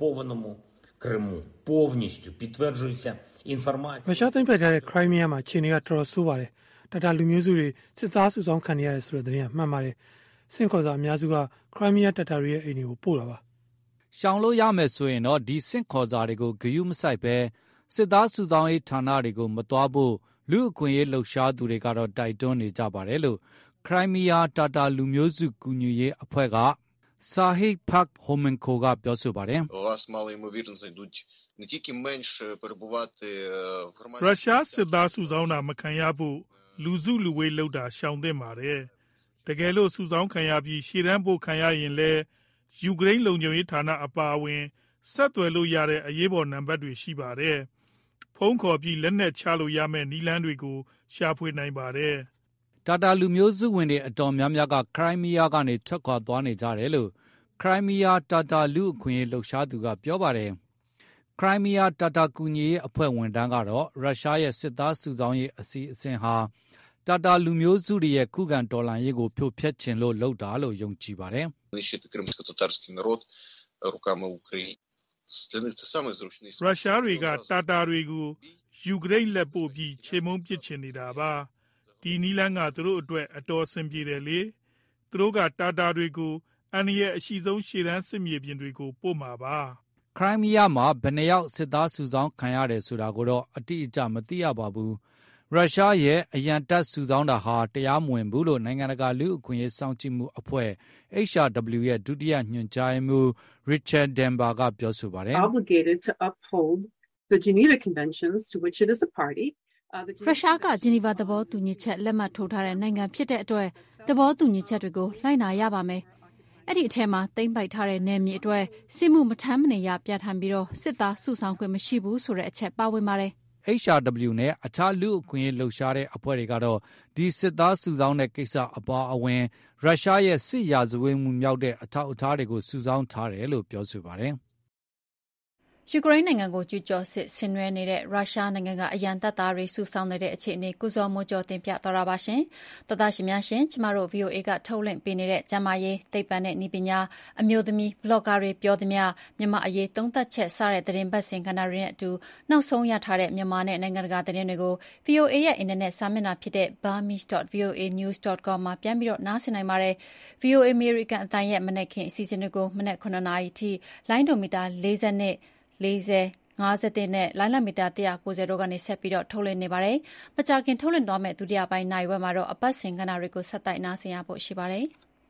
ရုရှားသိမ်းပိုက်ထားတဲ့ခရိုင်းမီးယားမှာခြေနေကတော်တော်ဆိုးပါတယ်။တာတာလူမျိုးစုတွေစစ်သားစုဆောင်းခံနေရတယ်ဆိုတဲ့သတင်းကမှန်ပါတယ်။ဆင့်ခေါ်စာအများစုကခရိုင်းမီးယားတာတာတွေရဲ့အိမ်တွေကိုပို့တာပါ။ရှောင်လို့ရမယ်ဆိုရင်တော့ဒီဆင့်ခေါ်စာတွေကိုဂရုမစိုက်ပဲစစ်သားစုဆောင်းရေးဌာနတွေကိုမသွားဖို့လူ့အခွင့်အရေးလှုပ်ရှားသူတွေကတော့တိုက်တွန်းနေကြပါတယ်လို့ခရိုင်းမီးယားတာတာလူမျိုးစုကူညီရေးအဖွဲ့ကဆာဟိဖတ်ဟိုမန်ကိုကပြောဆိုပါတယ်။ရုရှားစစ်သားစုဆောင်းတာမခံရဖို့လူစုလူဝေးလုပ်တာရှောင်သင့်ပါတယ်။တကယ်လို့စုဆောင်းခံရပြီးရှေ့တန်းပို့ခံရရင်လည်းယူကရိန်းလုံခြုံရေးဌာနအပါအဝင်ဆက်သွယ်လို့ရတဲ့အရေးပေါ်နံပါတ်တွေရှိပါတယ်။ဖုန်းခေါ်ပြီးလက်နက်ချလို့ရမယ့်နည်းလမ်းတွေကိုရှာဖွေနိုင်ပါတယ်။တာတာလူမျိုးစုဝင်တွေအတော်များများကခရိုင်းမီးယားကနေထွက်ခွာသွားနေကြတယ်လို့ခရိုင်းမီးယားတာတာလူအခွင့်အရေးလှုပ်ရှားသူကပြောပါတယ်။ခရိုင်းမီးယားတာတာကူညီရေးအဖွဲ့ဝန်ထမ်းကတော့ရုရှားရဲ့စစ်သားစုဆောင်းရေးအစီအစဉ်ဟာတာတာလူမျိုးစုတွေရဲ့ခုခံတော်လှန်ရေးကိုဖြိုဖျက်ခြင်းလို့လုပ်တာလို့ယုံကြည်ပါတယ်။ရုရှားတွေကတာတာတွေကိုယူကရိန်းလက်ပို့ပြီးချေမှုန်းပစ်ချင်နေတာပါ။ဒီနီလန်းကသူတို့အတွက်အတော်ဆင်ပြေတယ်လေ။သူတို့ကတာတာတွေကိုအန်ရဲ့အရှိဆုံးရှေ့တန်းစစ်မြေပြင်တွေကိုပို့မှာပါ။ခရိုင်းမီးယားမှာဘယ်နှယောက်စစ်သားစုဆောင်းခံရတယ်ဆိုတာကိုတော့အတိအကျမသိရပါဘူး။ရုရှားရဲ့အရန်တပ်စုဆောင်းတာဟာတရားမဝင်ဘူးလို့နိုင်ငံတကာလူ့အခွင့်အရေးစောင့်ကြည့်မှုအဖွဲ့ HRW ရဲ့ဒုတိယညွှန်ကြားရေးမှူး Richard Demba ကပြောဆိုပါတယ်။ obligated to uphold the Geneva Conventions to which it is a party. ရုရှားကဂျီနီဗာသဘောတူညီချက်လက်မှတ်ထိုးထားတဲ့နိုင်ငံဖြစ်တဲ့အတွက်သဘောတူညီချက်တွေကိုလိုက်နာရပါမယ်။အဲ့ဒီအထက်မှာသိမ်းပိုက်ထားတဲ့နယ်မြေအတွက်စစ်မှုမထမ်းမနေရပြဋ္ဌာန်းပြီးတော့စစ်သားစုဆောင်းခွင့်မရှိဘူးဆိုတဲ့အချက်ပါဝင်ပါတယ်။ HRW နဲ့အခြားလူ့အခွင့်အရေးလှုပ်ရှားတဲ့အဖွဲ့တွေကတော့ဒီစစ်သားစုဆောင်းတဲ့ကိစ္စအပါအဝင်ရုရှားရဲ့စစ်ရာဇဝတ်မှုမြောက်တဲ့အထောက်အထားတွေကိုစုဆောင်းထားတယ်လို့ပြောဆိုပါတယ်။ယူကရိန်းနိုင်ငံကိုကျူးကျော်စစ်ဆင်နွှဲနေတဲ့ရုရှားနိုင်ငံကအရန်တပ်သားတွေစုဆောင်းနေတဲ့အခြေအနေကိုဇော်မိုးကျော်တင်ပြသွားတာပါရှင်။သောသားရှင်များရှင်ကျမတို့ VOA ကထုတ်လွှင့်ပေးနေတဲ့ကျမရေးသိပ္ပံနဲ့နည်းပညာအမျိုးသမီးဘလော့ဂါတွေပြောသမျှမြန်မာအရေးသုံးသပ်ချက်စတဲ့သတင်းပတ်စဉ်ကဏ္ဍတွေနဲ့အတူနောက်ဆုံးရထားတဲ့မြန်မာနဲ့နိုင်ငံတကာသတင်းတွေကို VOA ရဲ့အင်တာနက်စာမျက်နှာဖြစ်တဲ့ burmese.voanews.com မှာပြန်ပြီးတော့နားဆင်နိုင်ပါတယ်။ VOA American အသံရဲ့မနက်ခင်းအစီအစဉ်တွေကိုမနက် 9 နာရီထိလိုင်းဒိုမီတာ40 နဲ့50 နဲ့လိုင်းလမီတာ190တို့ကနေဆက်ပြီးတော့ထုတ်လွှင့်နေပါတယ်။မကြာခင်ထုတ်လွှင့်သွားမယ့်ဒုတိယပိုင်းနိုင်ဝက်မှာတော့အပတ်စဉ်ကဏ္ဍတွေကိုဆက်တိုက်နားဆင်ရဖို့ရှိပါတယ်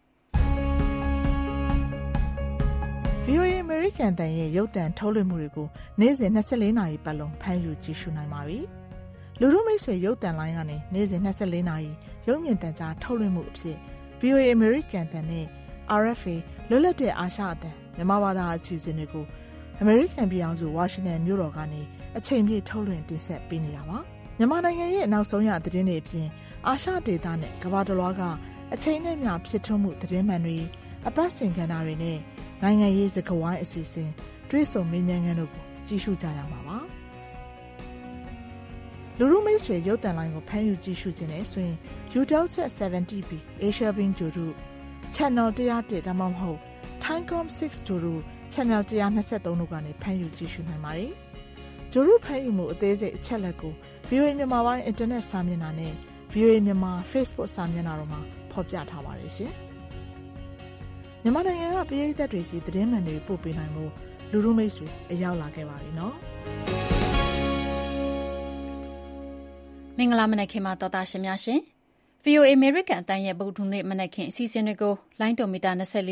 ။ VOA American တန်ရဲ့ရုပ်သံထုတ်လွှင့်မှုတွေကိုနေ့စဉ်24နာရီပတ်လုံးဖမ်းယူကြည့်ရှုနိုင်ပါပြီ။လူထုမိတ်ဆွေရုပ်သံလိုင်းကနေနေ့စဉ်24နာရီရုပ်မြင်သံကြားထုတ်လွှင့်မှုအဖြစ် VOA American တန်နဲ့ RFA လွတ်လပ်တဲ့အာရှအသံမြန်မာဘာသာအစီအစဉ်တွေကိုအမေရိကန်ပြည်ထောင်စုဝါရှင်တန်မြို့တော်ကနေအချိန်ပြည့်ထုတ်လွှင့်တင်ဆက်ပေးနေတာပါမြန်မာနိုင်ငံရဲ့နောက်ဆုံးရသတင်းတွေအပြင်အာရှဒေသနဲ့ကမ္ဘာတစ်လွှားကအချိန်နဲ့မျှဖြစ်ထွန်းမှုသတင်းမှန်တွေအပတ်စဉ်ကဏ္ဍတွေနဲ့နိုင်ငံရေးစကားဝိုင်းအစီအစဉ်တွေ့ဆုံမေးမြန်းခန်းတို့ကိုကြည့်ရှုကြရမှာပါလူရုမိတ်ဆွေရုပ်သံလိုင်းကိုဖမ်းယူကြည့်ရှုခြင်းနဲ့ဆိုရင် UW 70B Asia Bin Jodu Channel 101ဒါမှမဟုတ် Timecom 6 Jodu Channel 123တို့ကနေဖမ်းယူကြည့်ရှုနိုင်ပါတယ်။ဂျိုရုဖမ်းယူမှုအသေးစိတ်အချက်လက်ကို VOA မြန်မာပိုင်းအင်တာနက်စာမျက်နှာနဲ့ VOA မြန်မာ Facebook စာမျက်နှာတို့မှာဖော်ပြထားပါတယ်ရှင်။မြန်မာနိုင်ငံကပြည်သက်တွေစီသတင်းမှန်တွေပို့ပေးနိုင်မှုလူလူမိတ်ဆွေအရောက်လာခဲ့ပါပြီနော်။မင်္ဂလာမနက်ခင်းပါတော်သားရှင်များရှင်။ VOA American အတန်းရဲ့ဗုဒ္ဓဟူးနေ့မနက်ခင်းအစီအစဉ်တွေကိုလိုင်းတိုမီတာ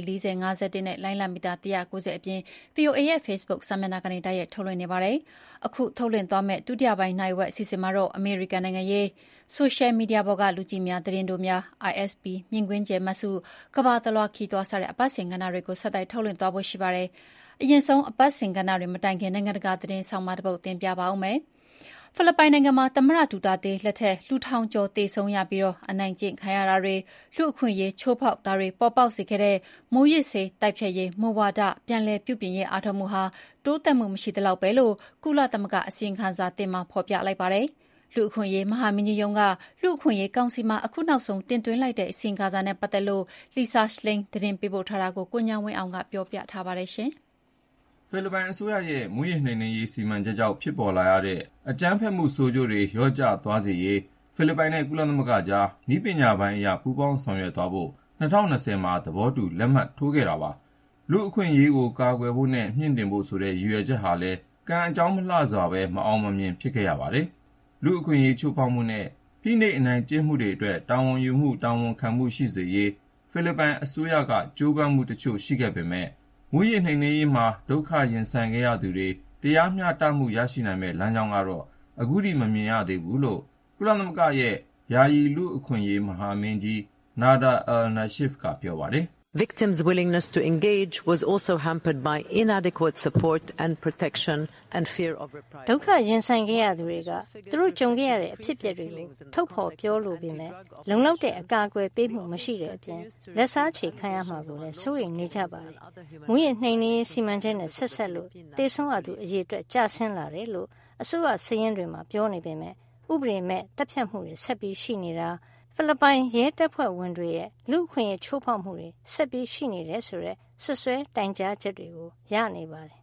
244051နဲ့လိုင်းလမီတာ190အပြင် VOA ရဲ့ Facebook စာမျက်နှာကနေတိုက်ရိုက်ထုတ်လွှင့်နေပါတယ်။အခုထုတ်လွှင့်သွားမဲ့ဒုတိယပိုင်းနိုင်ဝက်အစီအစဉ်မှာတော့ American နိုင်ငံရေး Social Media ပေါ်ကလူကြည့်များသတင်းတို့များ ISP မြင့်ကွင်းကျဲမဆုကဘာတလွားခီသွားစားတဲ့အပတ်စဉ်ကဏ္ဍတွေကိုဆက်တိုက်ထုတ်လွှင့်သွားဖို့ရှိပါတယ်။အရင်ဆုံးအပတ်စဉ်ကဏ္ဍတွေမတိုင်ခင်နိုင်ငံတကာသတင်းဆောင်မတစ်ပုဒ်တင်ပြပါဦးမယ်။ဖိလစ်ပိုင်နိုင်ငံမှာသမ္မတဒူတာတေလက်ထက်လူထောင်ကျော်တေဆုံးရပြီးအနိုင်ကျင့်ခံရတာတွေလူအခွင့်အရေးချိုးဖောက်တာတွေပေါ်ပေါက်စေခဲ့တဲ့မိုးရစ်စေးတိုက်ဖြတ်ရေးမူဝါဒပြန်လည်ပြုပြင်ရေးအားထုတ်မှုဟာတိုးတက်မှုမရှိသလောက်ပဲလို့ကုလသမဂ္ဂအစီရင်ခံစာတင်မှာဖော်ပြလိုက်ပါတယ်။လူအခွင့်အရေးမဟာမင်းကြီးရုံးကလူအခွင့်အရေးကောင်စီမှာအခုနောက်ဆုံးတင်သွင်းလိုက်တဲ့အစီရင်ခံစာနဲ့ပတ်သက်လို့ Lisa Schlein သတင်းပေးပို့ထားတာကိုကိုညာဝင်းအောင်ကပြောပြထားပါတယ်ရှင်။ဖိလစ်ပိုင်အစိုးရရဲ့မွေးရနှိမ်နင်းရေးစီမံချက်ကြောင့်ဖြစ်ပေါ်လာရတဲ့အကြမ်းဖက်မှုဆိုးကျိုးတွေလျော့ကျသွားစေရေးဖိလစ်ပိုင်နဲ့ကုလသမဂ္ဂကြားနည်းပညာပိုင်းအရပူးပေါင်းဆောင်ရွက်သွားဖို့2020မှာသဘောတူလက်မှတ်ထိုးခဲ့တာပါလူအခွင့်အရေးကိုကာကွယ်ဖို့နဲ့မြင့်တင်ဖို့ဆိုတဲ့ရည်ရွယ်ချက်ဟာလည်းကံအကြောင်းမလှစွာပဲမအောင်မမြင်ဖြစ်ခဲ့ရပါတယ်လူအခွင့်အရေးချိုးဖောက်မှုနဲ့ဖိနှိပ်အနိုင်ကျင့်မှုတွေအတွက်တာဝန်ယူမှုတာဝန်ခံမှုရှိစေရေးဖိလစ်ပိုင်အစိုးရကကြိုးပမ်းမှုတချို့ရှိခဲ့ပေမဲ့မွေးရနှိမ်နင်းရေးမှာဒုက္ခရင်ဆိုင်ခဲ့ရသူတွေတရားမျှတမှုရရှိနိုင်မဲ့လမ်းကြောင်းကတော့အခုထိမမြင်ရသေးဘူးလို့ကုလသမဂ္ဂရဲ့ယာယီလူအခွင့်အရေးမဟာမင်းကြီး Nada al-Nashif ကပြောပါတယ် Victims' willingness to engage was also hampered by inadequate support and protection and fear of reprisal. ဒုက္ခရင်ဆိုင်ခဲ့ရသူတွေကသူတို့ကြုံခဲ့ရတဲ့အဖြစ်အပျက်တွေကိုထုတ်ဖော်ပြောလိုပေမဲ့လုံလောက်တဲ့အကာအကွယ်ပေးမှုမရှိတဲ့အပြင်လက်စားချေခံရမှာကိုလည်းစိုးရိမ်နေကြပါတယ်။မူရနှိမ်နင်းရေးစီမံချက်နဲ့ဆက်ဆက်လို့တေဆုံးရသူအရေးအတွက်ကျဆင်းလာတယ်လို့အစိုးရစီးရင်တွေမှာပြောနေပေမဲ့ဥပဒေမဲ့တပ်ဖြတ်မှုတွေဆက်ပြီးရှိနေတာဖိလစ်ပိုင်ရဲတပ်ဖွဲ့ဝင်တွေရဲ့လူ့အခွင့်အရေးချိုးဖောက်မှုတွေဆက်ပြီးရှိနေတယ်ဆိုတဲ့ဆွဆွဲတိုင်ကြားချက်တွေကိုရနေပါတယ်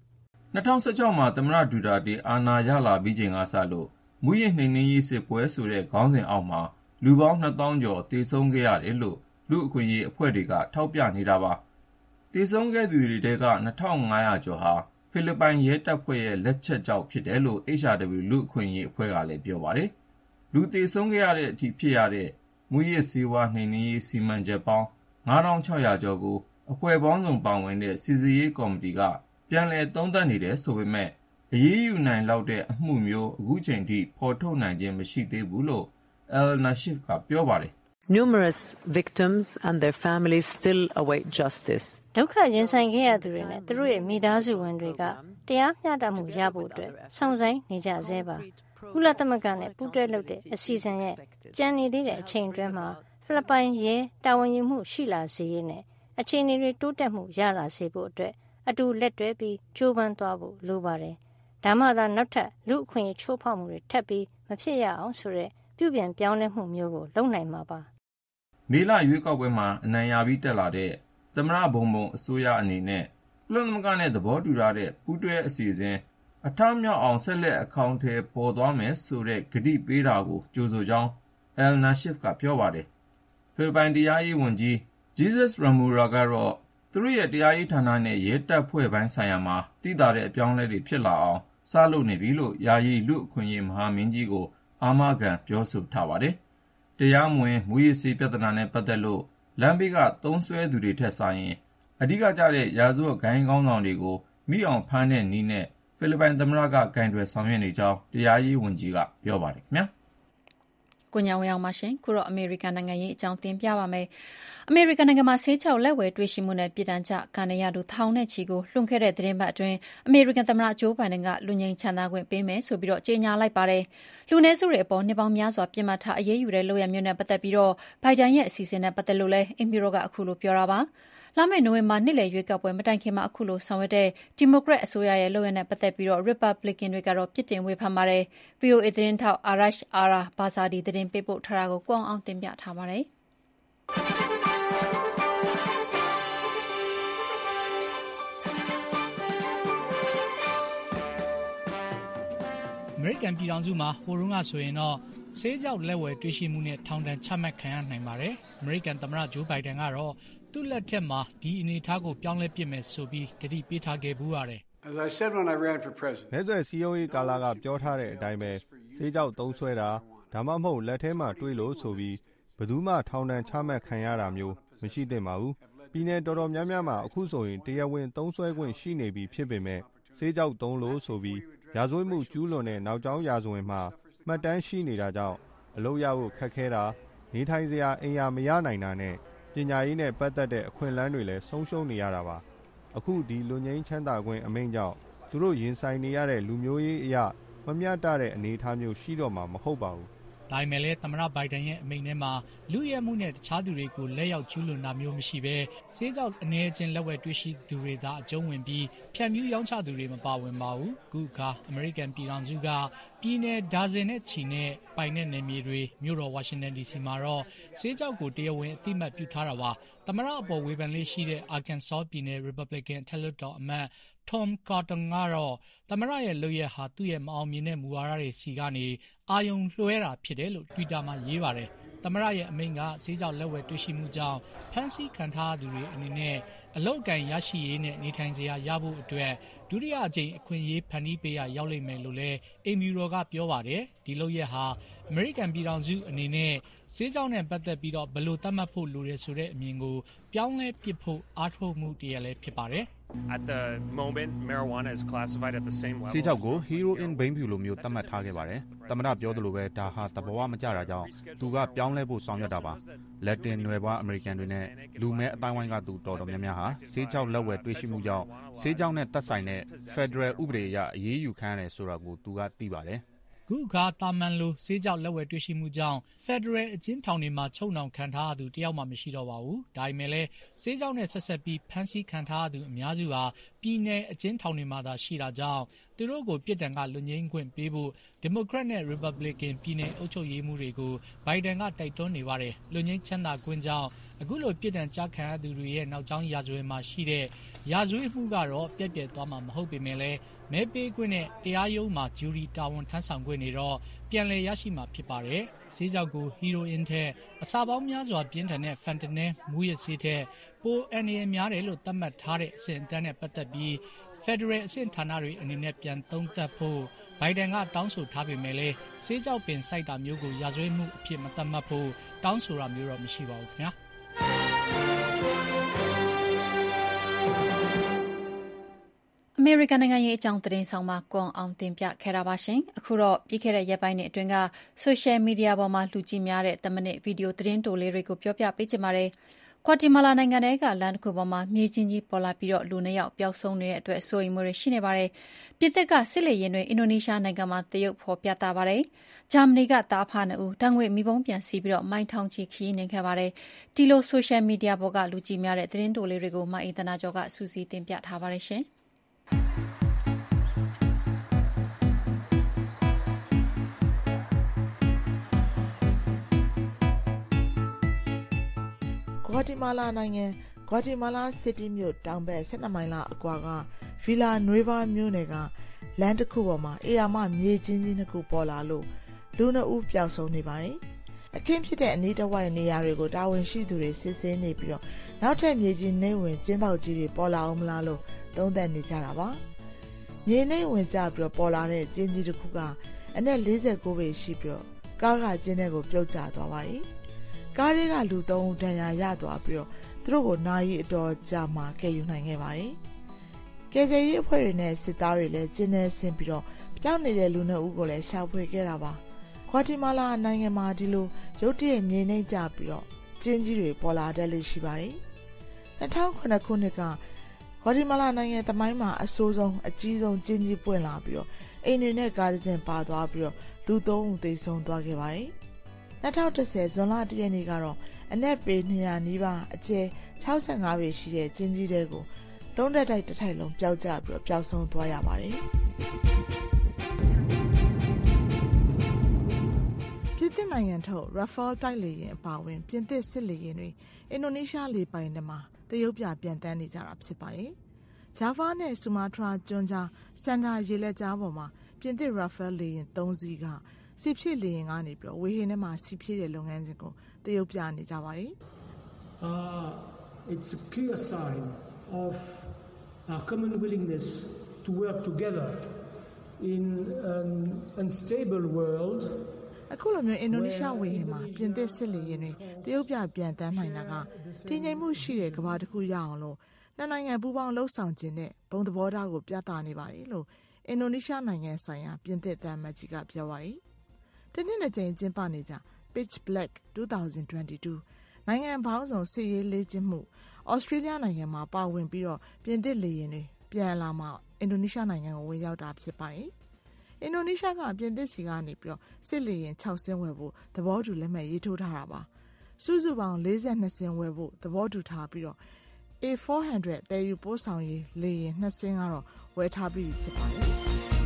2016မှာသမ္မတဒူတာတေအာဏာရလာပြီးချိန်ကစလို့မူရနှိမ်နင်းရေးစစ်ပွဲဆိုတဲ့ခေါင်းစဉ်အောက်မှာလူပေါင်း2000ကျော်တေဆုံးခဲ့ရတယ်လို့လူ့အခွင့်အရေးအဖွဲ့တွေကထောက်ပြနေတာပါတေဆုံးခဲ့သူတွေထဲက2500ကျော်ဟာဖိလစ်ပိုင်ရဲတပ်ဖွဲ့ရဲ့လက်ချက်ကြောင့်ဖြစ်တယ်လို့ HRW လူ့အခွင့်အရေးအဖွဲ့ကလည်းပြောပါတယ်လူသေဆုံးခဲ့ရတဲ့အထိဖြစ်ရတဲ့မူရစ်ဆေးဝါးနှိမ်နင်းရေးစီမံချက်ပေါင်း9600ကျော်ကိုအဖွဲ့ပေါင်းစုံပါဝင်တဲ့စီစစ်ရေးကော်မတီကပြန်လည်သုံးသပ်နေတယ်ဆိုပေမဲ့အရေးယူနိုင်လောက်တဲ့အမှုမျိုးအခုချိန်ထိဖော်ထုတ်နိုင်ခြင်းမရှိသေးဘူးလို့ al-Nashif ကပြောပါတယ် Numerous victims and their families still await justice. ဒုက္ခရင်ဆိုင်ခဲ့ရသူတွေနဲ့သူတို့ရဲ့မိသားစုဝင်တွေကတရားမျှတမှုရဖို့အတွက်စောင့်ဆိုင်းနေကြဆဲပါကုလသမဂ္ဂနဲ့ပူးတွဲလုပ်တဲ့အစီအစဉ်ရဲ့ကြံနေသေးတဲ့အချိန်အတွင်းမှာဖိလစ်ပိုင်ရဲတာဝန်ယူမှုရှိလာစေရေးနဲ့အခြေအနေတွေတိုးတက်မှုရလာစေဖို့အတွက်အတူလက်တွဲပြီးကြိုးပမ်းသွားဖို့လိုပါတယ်ဒါမှသာနောက်ထပ်လူအခွင့်အရေးချိုးဖောက်မှုတွေထပ်ပြီးမဖြစ်ရအောင်ဆိုတဲ့ပြုပြင်ပြောင်းလဲမှုမျိုးကိုလုပ်နိုင်မှာပါမေလရွေးကောက်ပွဲမှာအနိုင်ရပြီးတက်လာတဲ့သမ္မတဘုံဘုံအစိုးရအနေနဲ့ကုလသမဂ္ဂနဲ့သဘောတူထားတဲ့ပူးတွဲအစီအစဉ်အထမြောက်အောင်ဆက်လက်အကောင့်ထဲပေါ်သွားမယ်ဆိုတဲ့ကတိပေးတာကိုကြိုဆိုကြောင်း al-Nashif ကပြောပါတယ်ဖိလစ်ပိုင်တရားရေးဝန်ကြီး Jesus Ramura ကတော့သူတို့ရဲ့တရားရေးဌာနနဲ့ရဲတပ်ဖွဲ့ပိုင်းဆိုင်ရာမှာတည်တာတဲ့အပြောင်းအလဲတွေဖြစ်လာအောင်စလုပ်နေပြီလို့ယာယီလူအခွင့်အရေးမဟာမင်းကြီးကိုအာမခံပြောဆိုထားပါတယ်တရားမဝင်မူရစ်ဆေးပြဿနာနဲ့ပတ်သက်လို့လမ်းဘေးကသုံးစွဲသူတွေထက်စာရင်အဓိကကျတဲ့ရာဇဝတ်ဂိုဏ်းကောင်းဆောင်တွေကိုမိအောင်ဖမ်းတဲ့နည်းနဲ့ဖိလစ်ပိုင်သမ္မတကဂိုဏ်တွယ်ဆောင်ရွက်နေကြောင်းတရားရေးဝန်ကြီးကပြောပါတယ်ခင်ဗျာကိုညာဝေအောင်ပါရှင်ခုတော့အမေရိကန်နိုင်ငံရေးအကြောင်းတင်ပြပါမယ်အမေရိကန်နိုင်ငံမှာဆေးချောက်လက်ဝယ်တွေ့ရှိမှုနဲ့ပြည်တံ့ချခံရသူထောင်နဲ့ချီကိုလွန်ခဲ့တဲ့သတင်းပတ်အတွင်းအမေရိကန်သမ္မတဂျိုးဘိုင်ဒန်ကလူငင်းချမ်းသာခွင့်ပေးမယ်ဆိုပြီးကြေညာလိုက်ပါတယ်လူနည်းစုတွေအပေါ်နှစ်ပေါင်းများစွာပြင်ပထားအရေးယူတဲ့လုပ်ရမျိုးနဲ့ပတ်သက်ပြီးဘိုင်ဒန်ရဲ့အစီအစဉ်နဲ့ပတ်သက်လို့လည်းအင်ပီရိုကအခုလိုပြောတာပါလာမယ့်နိုဝင်ဘာနှစ်လည်ရွေးကောက်ပွဲမတိုင်ခင်မှာအခုလိုဆောင်ရွက်တဲ့ဒီမိုကရက်အစိုးရရဲ့လုပ်ရတဲ့ပတ်သက်ပြီးRepublican တွေကတော့ပြစ်တင်ဝေဖန်ပါတယ် VOA သတင်းထောက် Arash Arabasadi သတင်းပေးပို့ထားတာကိုကိုအောင်တင်ပြထားပါတယ်မေရိကန်ပြည်ထောင်စုမှာဟိုတုန်းကဆိုရင်တော့ဆေးကြောင့်လက်ဝယ်တွေ့ရှိမှုနဲ့ထောင်ဒဏ်ချမှတ်ခံရနိုင်ပါတယ်။အမေရိကန်သမ္မတဂျိုးဘိုင်ဒန်ကတော့သူ့လက်ထက်မှာဒီအနေအထားကိုပြောင်းလဲပစ်မယ်ဆိုပြီးကတိပေးထားခဲ့ဘူးပါတယ်။ As I said when I ran for president. မဲဆွယ်စည်းရုံးရေးကာလကပြောထားတဲ့အတိုင်းပဲဆေးကြောင့်သုံးဆွဲတာဒါမှမဟုတ်လက်ထဲမှာတွေးလို့ဆိုပြီးဘယ်သူမှထောင်ဒဏ်ချမှတ်ခံရတာမျိုးမရှိသင့်ပါဘူး။ပြည်နယ်တော်တော်များများမှာအခုဆိုရင်တရားဝင်သုံးဆွဲခွင့်ရှိနေပြီဖြစ်ပေမဲ့ဆေးကြောင့်သုံးလို့ဆိုပြီးရာဇဝတ်မှုကျူးလွန်တဲ့နောက်ကျောင်းရာဇဝင်မှာမှတ်တမ်းရှိနေတာကြောင့်အလုပ်ရဖို့ခက်ခဲတာနေထိုင်စရာအိမ်ယာမရနိုင်တာနဲ့ပညာရေးနဲ့ပတ်သက်တဲ့အခွင့်အလမ်းတွေလည်းဆုံးရှုံးနေရတာပါအခုဒီလူငင်းချမ်းသာခွင့်အမိန့်ကြောင့်သူတို့ရင်ဆိုင်နေရတဲ့လူမျိုးရေးအရာမမျှတတဲ့အနေအထားမျိုးရှိတော့မှာမဟုတ်ပါဘူးဒါပေမဲ့လည်းသမ္မတဘိုင်ဒန်ရဲ့အမိန့်ထဲမှာလူရဲမှုနဲ့တခြားသူတွေကိုလက်ရောက်ကျူးလွန်တာမျိုးမရှိဘဲဆေးကြောင့်အနေချင်းလက်ဝဲတွေ့ရှိသူတွေသာအကျုံးဝင်ပြီးဖြန့်ဖြူးရောင်းချသူတွေမပါဝင်ပါဘူးခုအခါအမေရိကန်ပြည်ထောင်စုကပြည်နယ်ဒါဇင်နဲ့ချီနဲ့ပိုင်တဲ့နယ်မြေတွေမြို့တော်ဝါရှင်တန် DC မှာတော့ဆေးကြောင့်ကိုတရားဝင်အသိမှတ်ပြုထားတာပါသမ္မတအပေါ်ဝေဖန်လေးရှိတဲ့ Arkansas ပြည်နယ် Republican ထက်လွှတ်တော်အမတ် Tom Cotton ကတော့သမ္မတရဲ့လုပ်ရက်ဟာသူ့ရဲ့မအောင်မြင်တဲ့မူဝါဒတွေစီကနေအာယုံလွှဲတာဖြစ်တယ်လို့ Twitter မှာရေးပါတယ်သမ္မတရဲ့အမိန့်ကဆေးကြောင့်လက်ဝဲတွေ့ရှိမှုကြောင့်ဖမ်းဆီးခံထားသူတွေအနေနဲ့အလုတ်ကန်ရရှိရေးနဲ့နေထိုင်စရာရဖို့အတွက်ဒုတိယအကြိမ်အခွင့်အရေးဖန်တီးပေးရရောက်လိမ့်မယ်လို့လည်းအိမ်ဖြူတော်ကပြောပါတယ်ဒီလုပ်ရက်ဟာအမေရိကန်ပြည်ထောင်စုအနေနဲ့ဆေးကြောင့်နဲ့ပတ်သက်ပြီးတော့ဘယ်လိုသတ်မှတ်ဖို့လိုတယ်ဆိုတဲ့အမြင်ကိုပြောင်းလဲပစ်ဖို့အားထုတ်မှုတရလည်းဖြစ်ပါတယ် At the moment, marijuana is classified at the same level. ဆေးကြောက်ကို heroin ဘိန်းဖြူလိုမျိုးသတ်မှတ်ထားခဲ့ပါတယ်။သမ္မတပြောသလိုပဲဒါဟာသဘောမကျတာကြောင့်သူကပြောင်းလဲဖို့ဆောင်ရွက်တာပါ။လက်တင်နွယ်ဘွားအမေရိကန်တွေနဲ့လူမဲအတိုင်းဝိုင်းကသူတော်တော်များများဟာဆေးကြောက်လက်ဝဲတွေ့ရှိမှုကြောင့်ဆေးကြောက်နဲ့သက်ဆိုင်တဲ့ Federal ဥပဒေအရအရေးယူခံရတယ်ဆိုတာကိုသူကသိပါတယ်။ခုအခါတာမန်လိုဆေးကြောင့်လက်ဝဲတွေ့ရှိမှုကြောင့် Federal အကျဉ်းထောင်တွေမှာချုပ်နှောင်ခံထားရသူတယောက်မှမရှိတော့ပါဘူး။ဒါပေမဲ့လည်းဆေးကြောင့်နဲ့ဆက်ဆက်ပြီးဖမ်းဆီးခံထားရသူအများစုဟာပြည်내အကျဉ်းထောင်တွေမှာသာရှိတာကြောင့်သူတို့ကိုပြစ်ဒဏ်ကလွတ်ငြိမ်းခွင့်ပေးဖို့ Democrat နဲ့ Republican ပြည်내အုပ်ချုပ်ရေးမှူးတွေကိုဘိုင်ဒန်ကတိုက်တွန်းနေပါတယ်။လွတ်ငြိမ်းချမ်းသာခွင့်ကြောင့်အခုလိုပြစ်ဒဏ်ကျခံရသူတွေရဲ့နောက်ကျောင်းရာဇဝင်မှာရှိတဲ့ရာဇဝတ်မှုကတော့ပြက်ပြက်သွားမှာမဟုတ်ပေမဲ့လည်းမဲပေးခွင့်နဲ့တရားရုံးမှာဂျူရီတာဝန်ထမ်းဆောင်ခွင့်တွေတော့ပြန်လည်ရရှိမှာဖြစ်ပါတယ်။ဆေးကြောင့်ကိုဟီရိုအင်ထက်အစာပေါင်းများစွာပြင်းထန်တဲ့ဖန်တနဲမူရစ်ဆေးထက်ပိုအန်ရည်များတယ်လို့သတ်မှတ်ထားတဲ့အဆင့်အတန်းနဲ့ပတ်သက်ပြီး Federal အဆင့်ဌာနတွေအနေနဲ့ပြန်သုံးသပ်ဖို့ဘိုင်ဒန်ကတောင်းဆိုထားပေမဲ့လည်းဆေးကြောင့်ပင်စိုက်တာမျိုးကိုရာဇဝတ်မှုအဖြစ်မသတ်မှတ်ဖို့တောင်းဆိုတာမျိုးတော့မရှိပါဘူးခင်ဗျာ။အမေရိကန်နိုင်ငံရေးအကြောင်းသတင်းဆောင်မှာကွန်အောင်တင်ပြခဲ့တာပါရှင်။အခုတော့ပြီးခဲ့တဲ့ရက်ပိုင်းအတွင်းကဆိုရှယ်မီဒီယာပေါ်မှာလူကြည့်များတဲ့10မိနစ်ဗီဒီယိုသတင်းတိုလေးတွေကိုပြောပြပေးချင်ပါတယ်။ဂွါတီမာလာနိုင်ငံထဲကလမ်းတစ်ခုပေါ်မှာမြေကြီးကြီးပေါ်လာပြီးတော့လူ2ယောက်ပျောက်ဆုံးနေတဲ့အတွက်စိုးရိမ်မှုတွေရှိနေပါတယ်။ပြည်သစ်ကစစ်လေယာဉ်တွေအင်ဒိုနီးရှားနိုင်ငံမှာတရုတ်ဖော်ပြတာပါတယ်။ဂျာမနီကသားဖား2ဦးတံငွေမိဘုံပြန်စီးပြီးတော့မိုင်းထောင်ချီခီးနေခဲ့ပါတယ်။ဒီလိုဆိုရှယ်မီဒီယာပေါ်ကလူကြည့်များတဲ့သတင်းတိုလေးတွေကိုမအေးသနာကျော်ကစူးစီးတင်ပြထားပါတယ်ရှင်။ဂွါတီမာလာနိုင်ငံဂွါတီမာလာစီတီမြို့တောင်ဘက်12မိုင်လောက်အကွာကဗီလာနွေးဘာမြို့နယ်ကလမ်းတစ်ခုပေါ်မှာအေယာမမြေကြီးကြီးနှစ်ခုပေါ်လာလို့လူ2ဦးပျောက်ဆုံးနေပါတယ်။အခင်းဖြစ်တဲ့အနီးတစ်ဝိုက်နေရာတွေကိုတာဝန်ရှိသူတွေစစ်ဆေးနေပြီးတော့နောက်ထပ်မြေကြီးနှိမ့်ဝင်ကျင်းပေါက်ကြီးတွေပေါ်လာအောင်မလားလို့သုံးသပ်နေကြတာပါ။မြေနှိမ့်ဝင်ကြပြီးတော့ပေါ်လာတဲ့ကျင်းကြီးတစ်ခုကအနက်49ပေရှိပြီးတော့ကားကကျင်းထဲကိုပြုတ်ကျသွားပါတယ်။ကားတွေကလူ3ဦးဒဏ်ရာရသွားပြီးတော့သူတို့ကိုနာရီအတော်ကြာမှကယ်ယူနိုင်ခဲ့ပါတယ်။ကယ်ဆယ်ရေးအဖွဲ့တွေနဲ့စစ်သားတွေလည်းကျင်းထဲဆင်းပြီးတော့ပျောက်နေတဲ့လူ2ဦးကိုလည်းရှာဖွေခဲ့တာပါ။ဂွါတီမာလာနိုင်ငံမှာဒီလိုရုတ်တရက်မြေနှိမ့်ကျပြီးတော့ကျင်းကြီးတွေပေါ်လာတတ်လို့ရှိပါတယ်။2009ခုနှစ်ကဂွါတီမာလာနိုင်ငံသမိုင်းမှာအဆိုးဆုံးအကြီးဆုံးကျင်းကြီးပွင့်လာပြီးတော့အိမ်တွေနဲ့ကားတစ်စင်းပါသွားပြီးတော့လူ3ဦးသေဆုံးသွားခဲ့ပါတယ်။2010ဇွန်လ1ရက်နေ့ကတော့အနက်ပေ200နီးပါးအကျယ်65ပေရှိတဲ့ကျင်းကြီးတွေကို3တက်တိုက်တစ်ထိုက်လုံးပျောက်ကျပြီးတော့ပျောက်ဆုံးသွားရပါတယ်။ပြည်သစ်နိုင်ငံထုတ် Rafale တိုက်လေယာဉ်အပါအဝင်ပြင်သစ်စစ်လေယာဉ်တွေအင်ဒိုနီးရှားလေပိုင်နက်မှာတရုတ်ပြပြန်တန်းနေကြတာဖြစ်ပါတယ်။ Java နဲ့ Sumatra ကျွန်းကြားစန္ဒာရေလက်ကြားပေါ်မှာပြင်သစ် Rafale လေယာဉ်3စီးကစစ်ဖြစ်လေယာဉ်ကနေပြီးတော့ဝေဟင်ထဲမှာစစ်ဖြစ်တဲ့လုပ်ငန်းစဉ်ကိုတရုတ်ပြနေကြပါတယ် It's a clear sign of our common willingness to work together in an unstable world အခုလိုမျိုးအင်ဒိုနီးရှားဝေဟင်မှာပြင်သစ်စစ်လေယာဉ်တွေတရုတ်ပြပြန်တန်းနိုင်တာကတည်ငြိမ်မှုရှိတဲ့ကမ္ဘာတစ်ခုရအောင်လို့နှစ်နိုင်ငံပူးပေါင်းလှုပ်ဆောင်ခြင်းနဲ့ဘုံသဘောထားကိုပြသနေပါတယ်လို့အင်ဒိုနီးရှားနိုင်ငံဆိုင်ရာပြင်သစ်သံအမတ်ကြီးကပြောပါတယ်။တနေ့နဲ့ချိန်ကျင်းပနေကြ Pitch Black 2022နိုင်ငံပေါင်းစုံစစ်ရေးလေ့ကျင့်မှုဩစတြေးလျနိုင်ငံမှာပါဝင်ပြီးတော့ပြင်သစ်လေယာဉ်တွေပြန်လာမှအင်ဒိုနီးရှားနိုင်ငံကိုဝင်ရောက်တာဖြစ်ပါတယ်။အင်ဒိုနီးရှားကပြင်သစ်စီကနေပြီးတော့စစ်လေယာဉ်6စင်းဝယ်ဖို့သဘောတူလက်မှတ်ရေးထိုးထားတာပါ။စုစုပေါင်း42စင်းဝယ်ဖို့သဘောတူထားပြီးတော့A400 တည်ယူပို့ဆောင်ရေးလေယာဉ်2စင်းကတော့ဝယ်ထားပြီးဖြစ်ပါတယ်။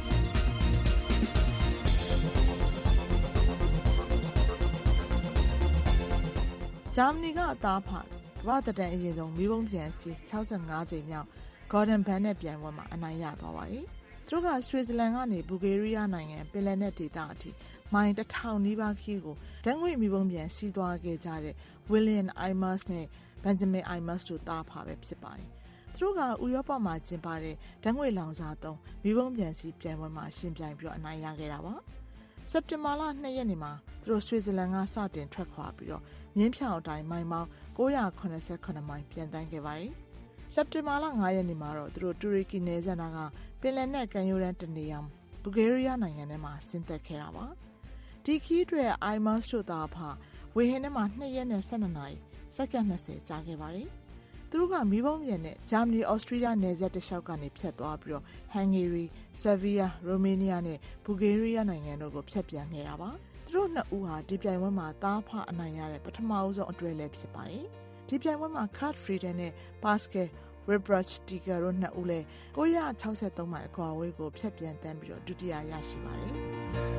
ဂျာမနီကအသားဖကမ္ဘာတန်အရင်ဆုံးမီးပုံပြန်စီ65ကြိမ်မြောက် Gordon Bennett ပြိုင်ပွဲမှာအနိုင်ရသွားပါတယ်။သူတို့ကဆွစ်ဇာလန်ကနေဘူဂေးရီးယားနိုင်ငံပင်လယ်နက်ဒေသအထိမိုင်1000နီးပါးခီးကိုဓာတ်ငွေ့မီးပုံပြန်စီးသွားခဲ့ကြတဲ့ William Imers နဲ့Benjamin Imers တို့တားဖာပဲဖြစ်ပါတယ်။သူတို့ကဥရောပမှာကျင်းပတဲ့ဓာတ်ငွေ့လောင်စာသုံးမီးပုံပြန်စီပြိုင်ပွဲမှာရှင်ပြိုင်ပြီးတော့အနိုင်ရခဲ့တာပါ။စက်တင်ဘာလ2ရက်နေ့မှာသူတို့ဆွစ်ဇာလန်ကစတင်ထွက်ခွာပြီးတော့မြင်းဖြောင်အတိုင်းမိုင်ပေါင်း989မိုင်ပြန်တန်းခဲ့ပါတယ်။စက်တင်ဘာလ9ရက်နေ့မှာတော့သူတို့တူရကီနယ်စပ်နာကပင်လယ်နက်ကမ်းရိုးတန်းတနေရာဘူဂေးရီးယားနိုင်ငံထဲမှာဆင်းသက်ခဲ့တာပါ။ဒီခီးတွေ Imers တို့တာဖာဝေဟင်ထဲမှာ2ရက်နဲ့12နာရီစက္ကန့်20ကြာခဲ့ပါတယ်။သူတို့ကမီးပုံးပြန်နဲ့ဂျာမနီ၊ဩစတြေးလျနယ်စပ်တစ်လျှောက်ကနေဖြတ်သွားပြီးတော့ဟန်ဂေရီ၊ဆာဗီးယား၊ရိုမေးနီးယားနဲ့ဘူဂေးရီးယားနိုင်ငံတို့ကိုဖြတ်ပြန်ခဲ့တာပါ။သူတို့နှစ်ဦးဟာဒီပြိုင်ပွဲမှာသားဖအနိုင်ရတဲ့ပထမအဆုံးအတွဲလည်းဖြစ်ပါတယ်။ဒီပြိုင်ပွဲမှာ Kurt Frieden နဲ့ Pascal Weibruch-Tiger တို့နှစ်ဦးလည်း963မိုင်အကွာအဝေးကိုဖြတ်ပြန်တန်းပြီးတော့ဒုတိယရရှိပါတယ်။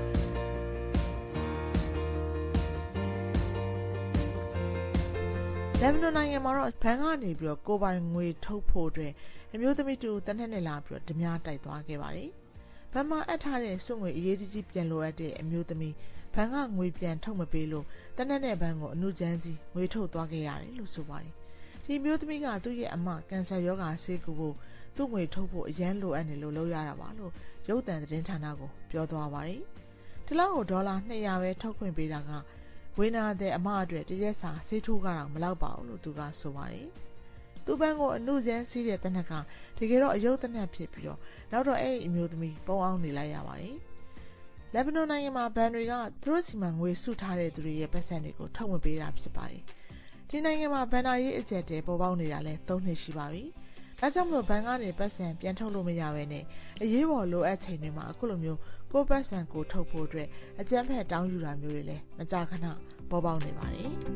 လက်ဘနွန်နိုင်ငံမှာတော့ဘဏ်ကနေပြီးတော့ကိုပိုင်ငွေထုတ်ဖို့အတွက်အမျိုးသမီးတူတနက်နဲ့လာပြီးတော့ဓမြတိုက်သွားခဲ့ပါတယ်။ဘဏ်မှာအပ်ထားတဲ့စုငွေအရေးကြီးပြန်လိုအပ်တဲ့အမျိုးသမီးဘဏ်ကငွေပြန်ထုတ်မပေးလို့တနက်နဲ့ဘဏ်ကိုအမှုချမ်းစီငွေထုတ်သွားခဲ့ရတယ်လို့ဆိုပါတယ်။ဒီမျိုးသမီးကသူ့ရဲ့အမကန်ဆာရောဂါဆေးကုဖို့သူ့ငွေထုတ်ဖို့အရန်လိုအပ်နေလို့လုပ်ရတာပါလို့ရုပ်သံသတင်းဌာနကိုပြောသွားပါတယ်။ဒီလောက်ကိုဒေါ်လာ200ပဲထုတ်ခွင့်ပေးတာကဝေနာတဲ့အမအတွက်တရက်စာဆေးထိုးကတော့မလောက်ပါဘူးလို့သူကဆိုပါတယ်။သူ့ဘန်းကိုအမှုချမ်းစီးတဲ့တနက်ကတကယ်တော့အယုတ်တနက်ဖြစ်ပြီးတော့နောက်တော့အဲ့ဒီအမျိုးသမီးပုံအောင်နေလိုက်ရပါတယ်။လက်ဘနွန်နိုင်ငံမှာဘဏ်တွေကသူတို့စီမှာငွေစုထားတဲ့သူတွေရဲ့ပတ်စံတွေကိုထုတ်ဝင်ပေးတာဖြစ်ပါတယ်။ဒီနိုင်ငံမှာဘဏ္ဍာရေးအကျပ်တဲပေါ်ပေါက်နေတာလဲ3နှစ်ရှိပါပြီ။ဒါကြောင့်မလို့ဘဏ်ကနေပတ်စံပြန်ထုတ်လို့မရဘဲနဲ့အရေးပေါ်လိုအပ်ချိန်တွေမှာအခုလိုမျိုးကိုပတ်စံကိုထုတ်ဖို့အတွက်အကြမ်းဖက်တောင်းယူတာမျိုးတွေလဲမကြာခဏပေါ်ပေါက်နေပါတယ်။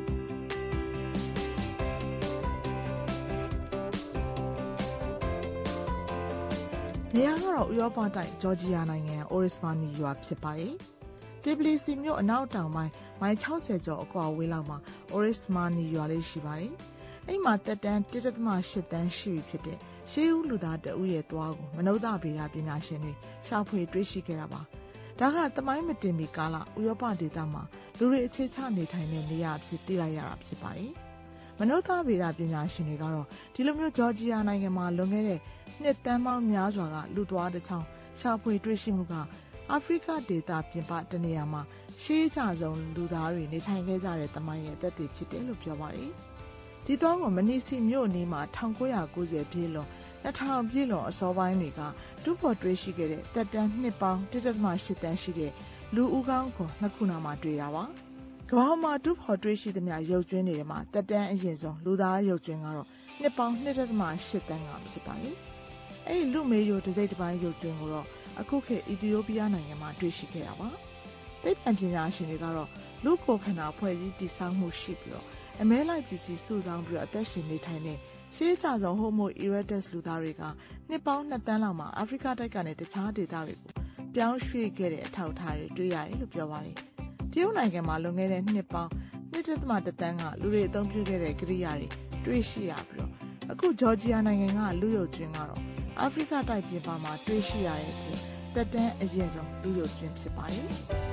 နေရာကတော့ဥရောပတိုက်ဂျော်ဂျီယာနိုင်ငံအိုရစ်မာနီရွာဖြစ်ပါတယ်။တီဘလီစီမြို့အနောက်တောင်ပိုင်းမိုင်60ကျော်အကွာဝေးလောက်မှာအိုရစ်မာနီရွာလေးရှိပါတယ်။အဲ့မှာတက်တန်း 1.8 တန်းရှိပြီဖြစ်တဲ့ရှေးဦးလူသားတဦးရဲ့သွားကိုမနုဿဗေဒပညာရှင်တွေရှာဖွေတွေ့ရှိခဲ့တာပါ။ဒါကသမိုင်းမတင်မီကာလဥရောပဒေသမှာလူတွေအခြေချနေထိုင်တဲ့နေရာအဖြစ်သိလိုက်ရတာဖြစ်ပါတယ်။မနုဿဗေဒပညာရှင်တွေကတော့ဒီလိုမျိုးဂျော်ဂျီယာနိုင်ငံမှာလွန်ခဲ့တဲ့နှစ်တန်းပေါင်းများစွာကလူသွားတစ်ချောင်းရှာဖွေတွေ့ရှိမှုကအာဖရိကဒေသပြင်ပတနေရာမှာရှေးကြဆုံးလူသားတွေနေထိုင်ခဲ့ကြတဲ့သမိုင်းရဲ့အသက်တွေဖြစ်တယ်လို့ပြောပါတယ်။ဒီတော့ကမနီစီမြို့အနီးမှာ1990ပြည့်လွန်2000ပြည့်လွန်အစောပိုင်းတွေကတူဖို့တွေ့ရှိခဲ့တဲ့တက်တန်းနှစ်ပေါင်း 1.8 တန်းရှိတဲ့လူဦးကောင်းကိုနှစ်ခုနာမှာတွေ့တာပါ။ကမ္ဘာမှာတူဖို့တွေ့ရှိသမျှရုပ်ကျွင်းတွေမှာတက်တန်းအရင်ဆုံးလူသားရုပ်ကျွင်းကတော့နှစ်ပေါင်း 2.8 တန်းကဖြစ်ပါတယ်။အဲ့ဒီလူမေယိုတစ်စိတ်တစ်ပိုင်းရုပ်ကျွင်းကိုတော့အခုခေတ်အီသီယိုးပီးယားနိုင်ငံမှာတွေ့ရှိခဲ့တာပါ။သိပ္ပံပညာရှင်တွေကတော့လူကိုယ်ခန္ဓာဖွဲ့စည်းတည်ဆောက်မှုရှိပြီးတော့အမဲလိုက်ပစ္စည်းစုဆောင်းပြီးတော့အသက်ရှင်နေထိုင်တဲ့ရှေးကြဆုံး Homo erectus လူသားတွေကနှစ်ပေါင်း2တန်းလောက်မှာအာဖရိကတိုက်ကနေတခြားဒေသတွေကိုပြောင်းရွှေ့ခဲ့တဲ့အထောက်အထားတွေတွေ့ရတယ်လို့ပြောပါတယ်။တရုတ်နိုင်ငံမှာလွန်ခဲ့တဲ့နှစ်ပေါင်း 1.1 တန်းကလူတွေအသုံးပြုခဲ့တဲ့ကိရိယာတွေတွေ့ရှိရပြီးတော့အခုဂျော်ဂျီယာနိုင်ငံကလူရုပ်ကျွင်းကတော့အာဖရိကတိုက်ပြင်ပမှာတွေ့ရှိရတဲ့သက်တမ်းအရင်ဆုံးလူယုံသွင်းဖြစ်ပါတယ်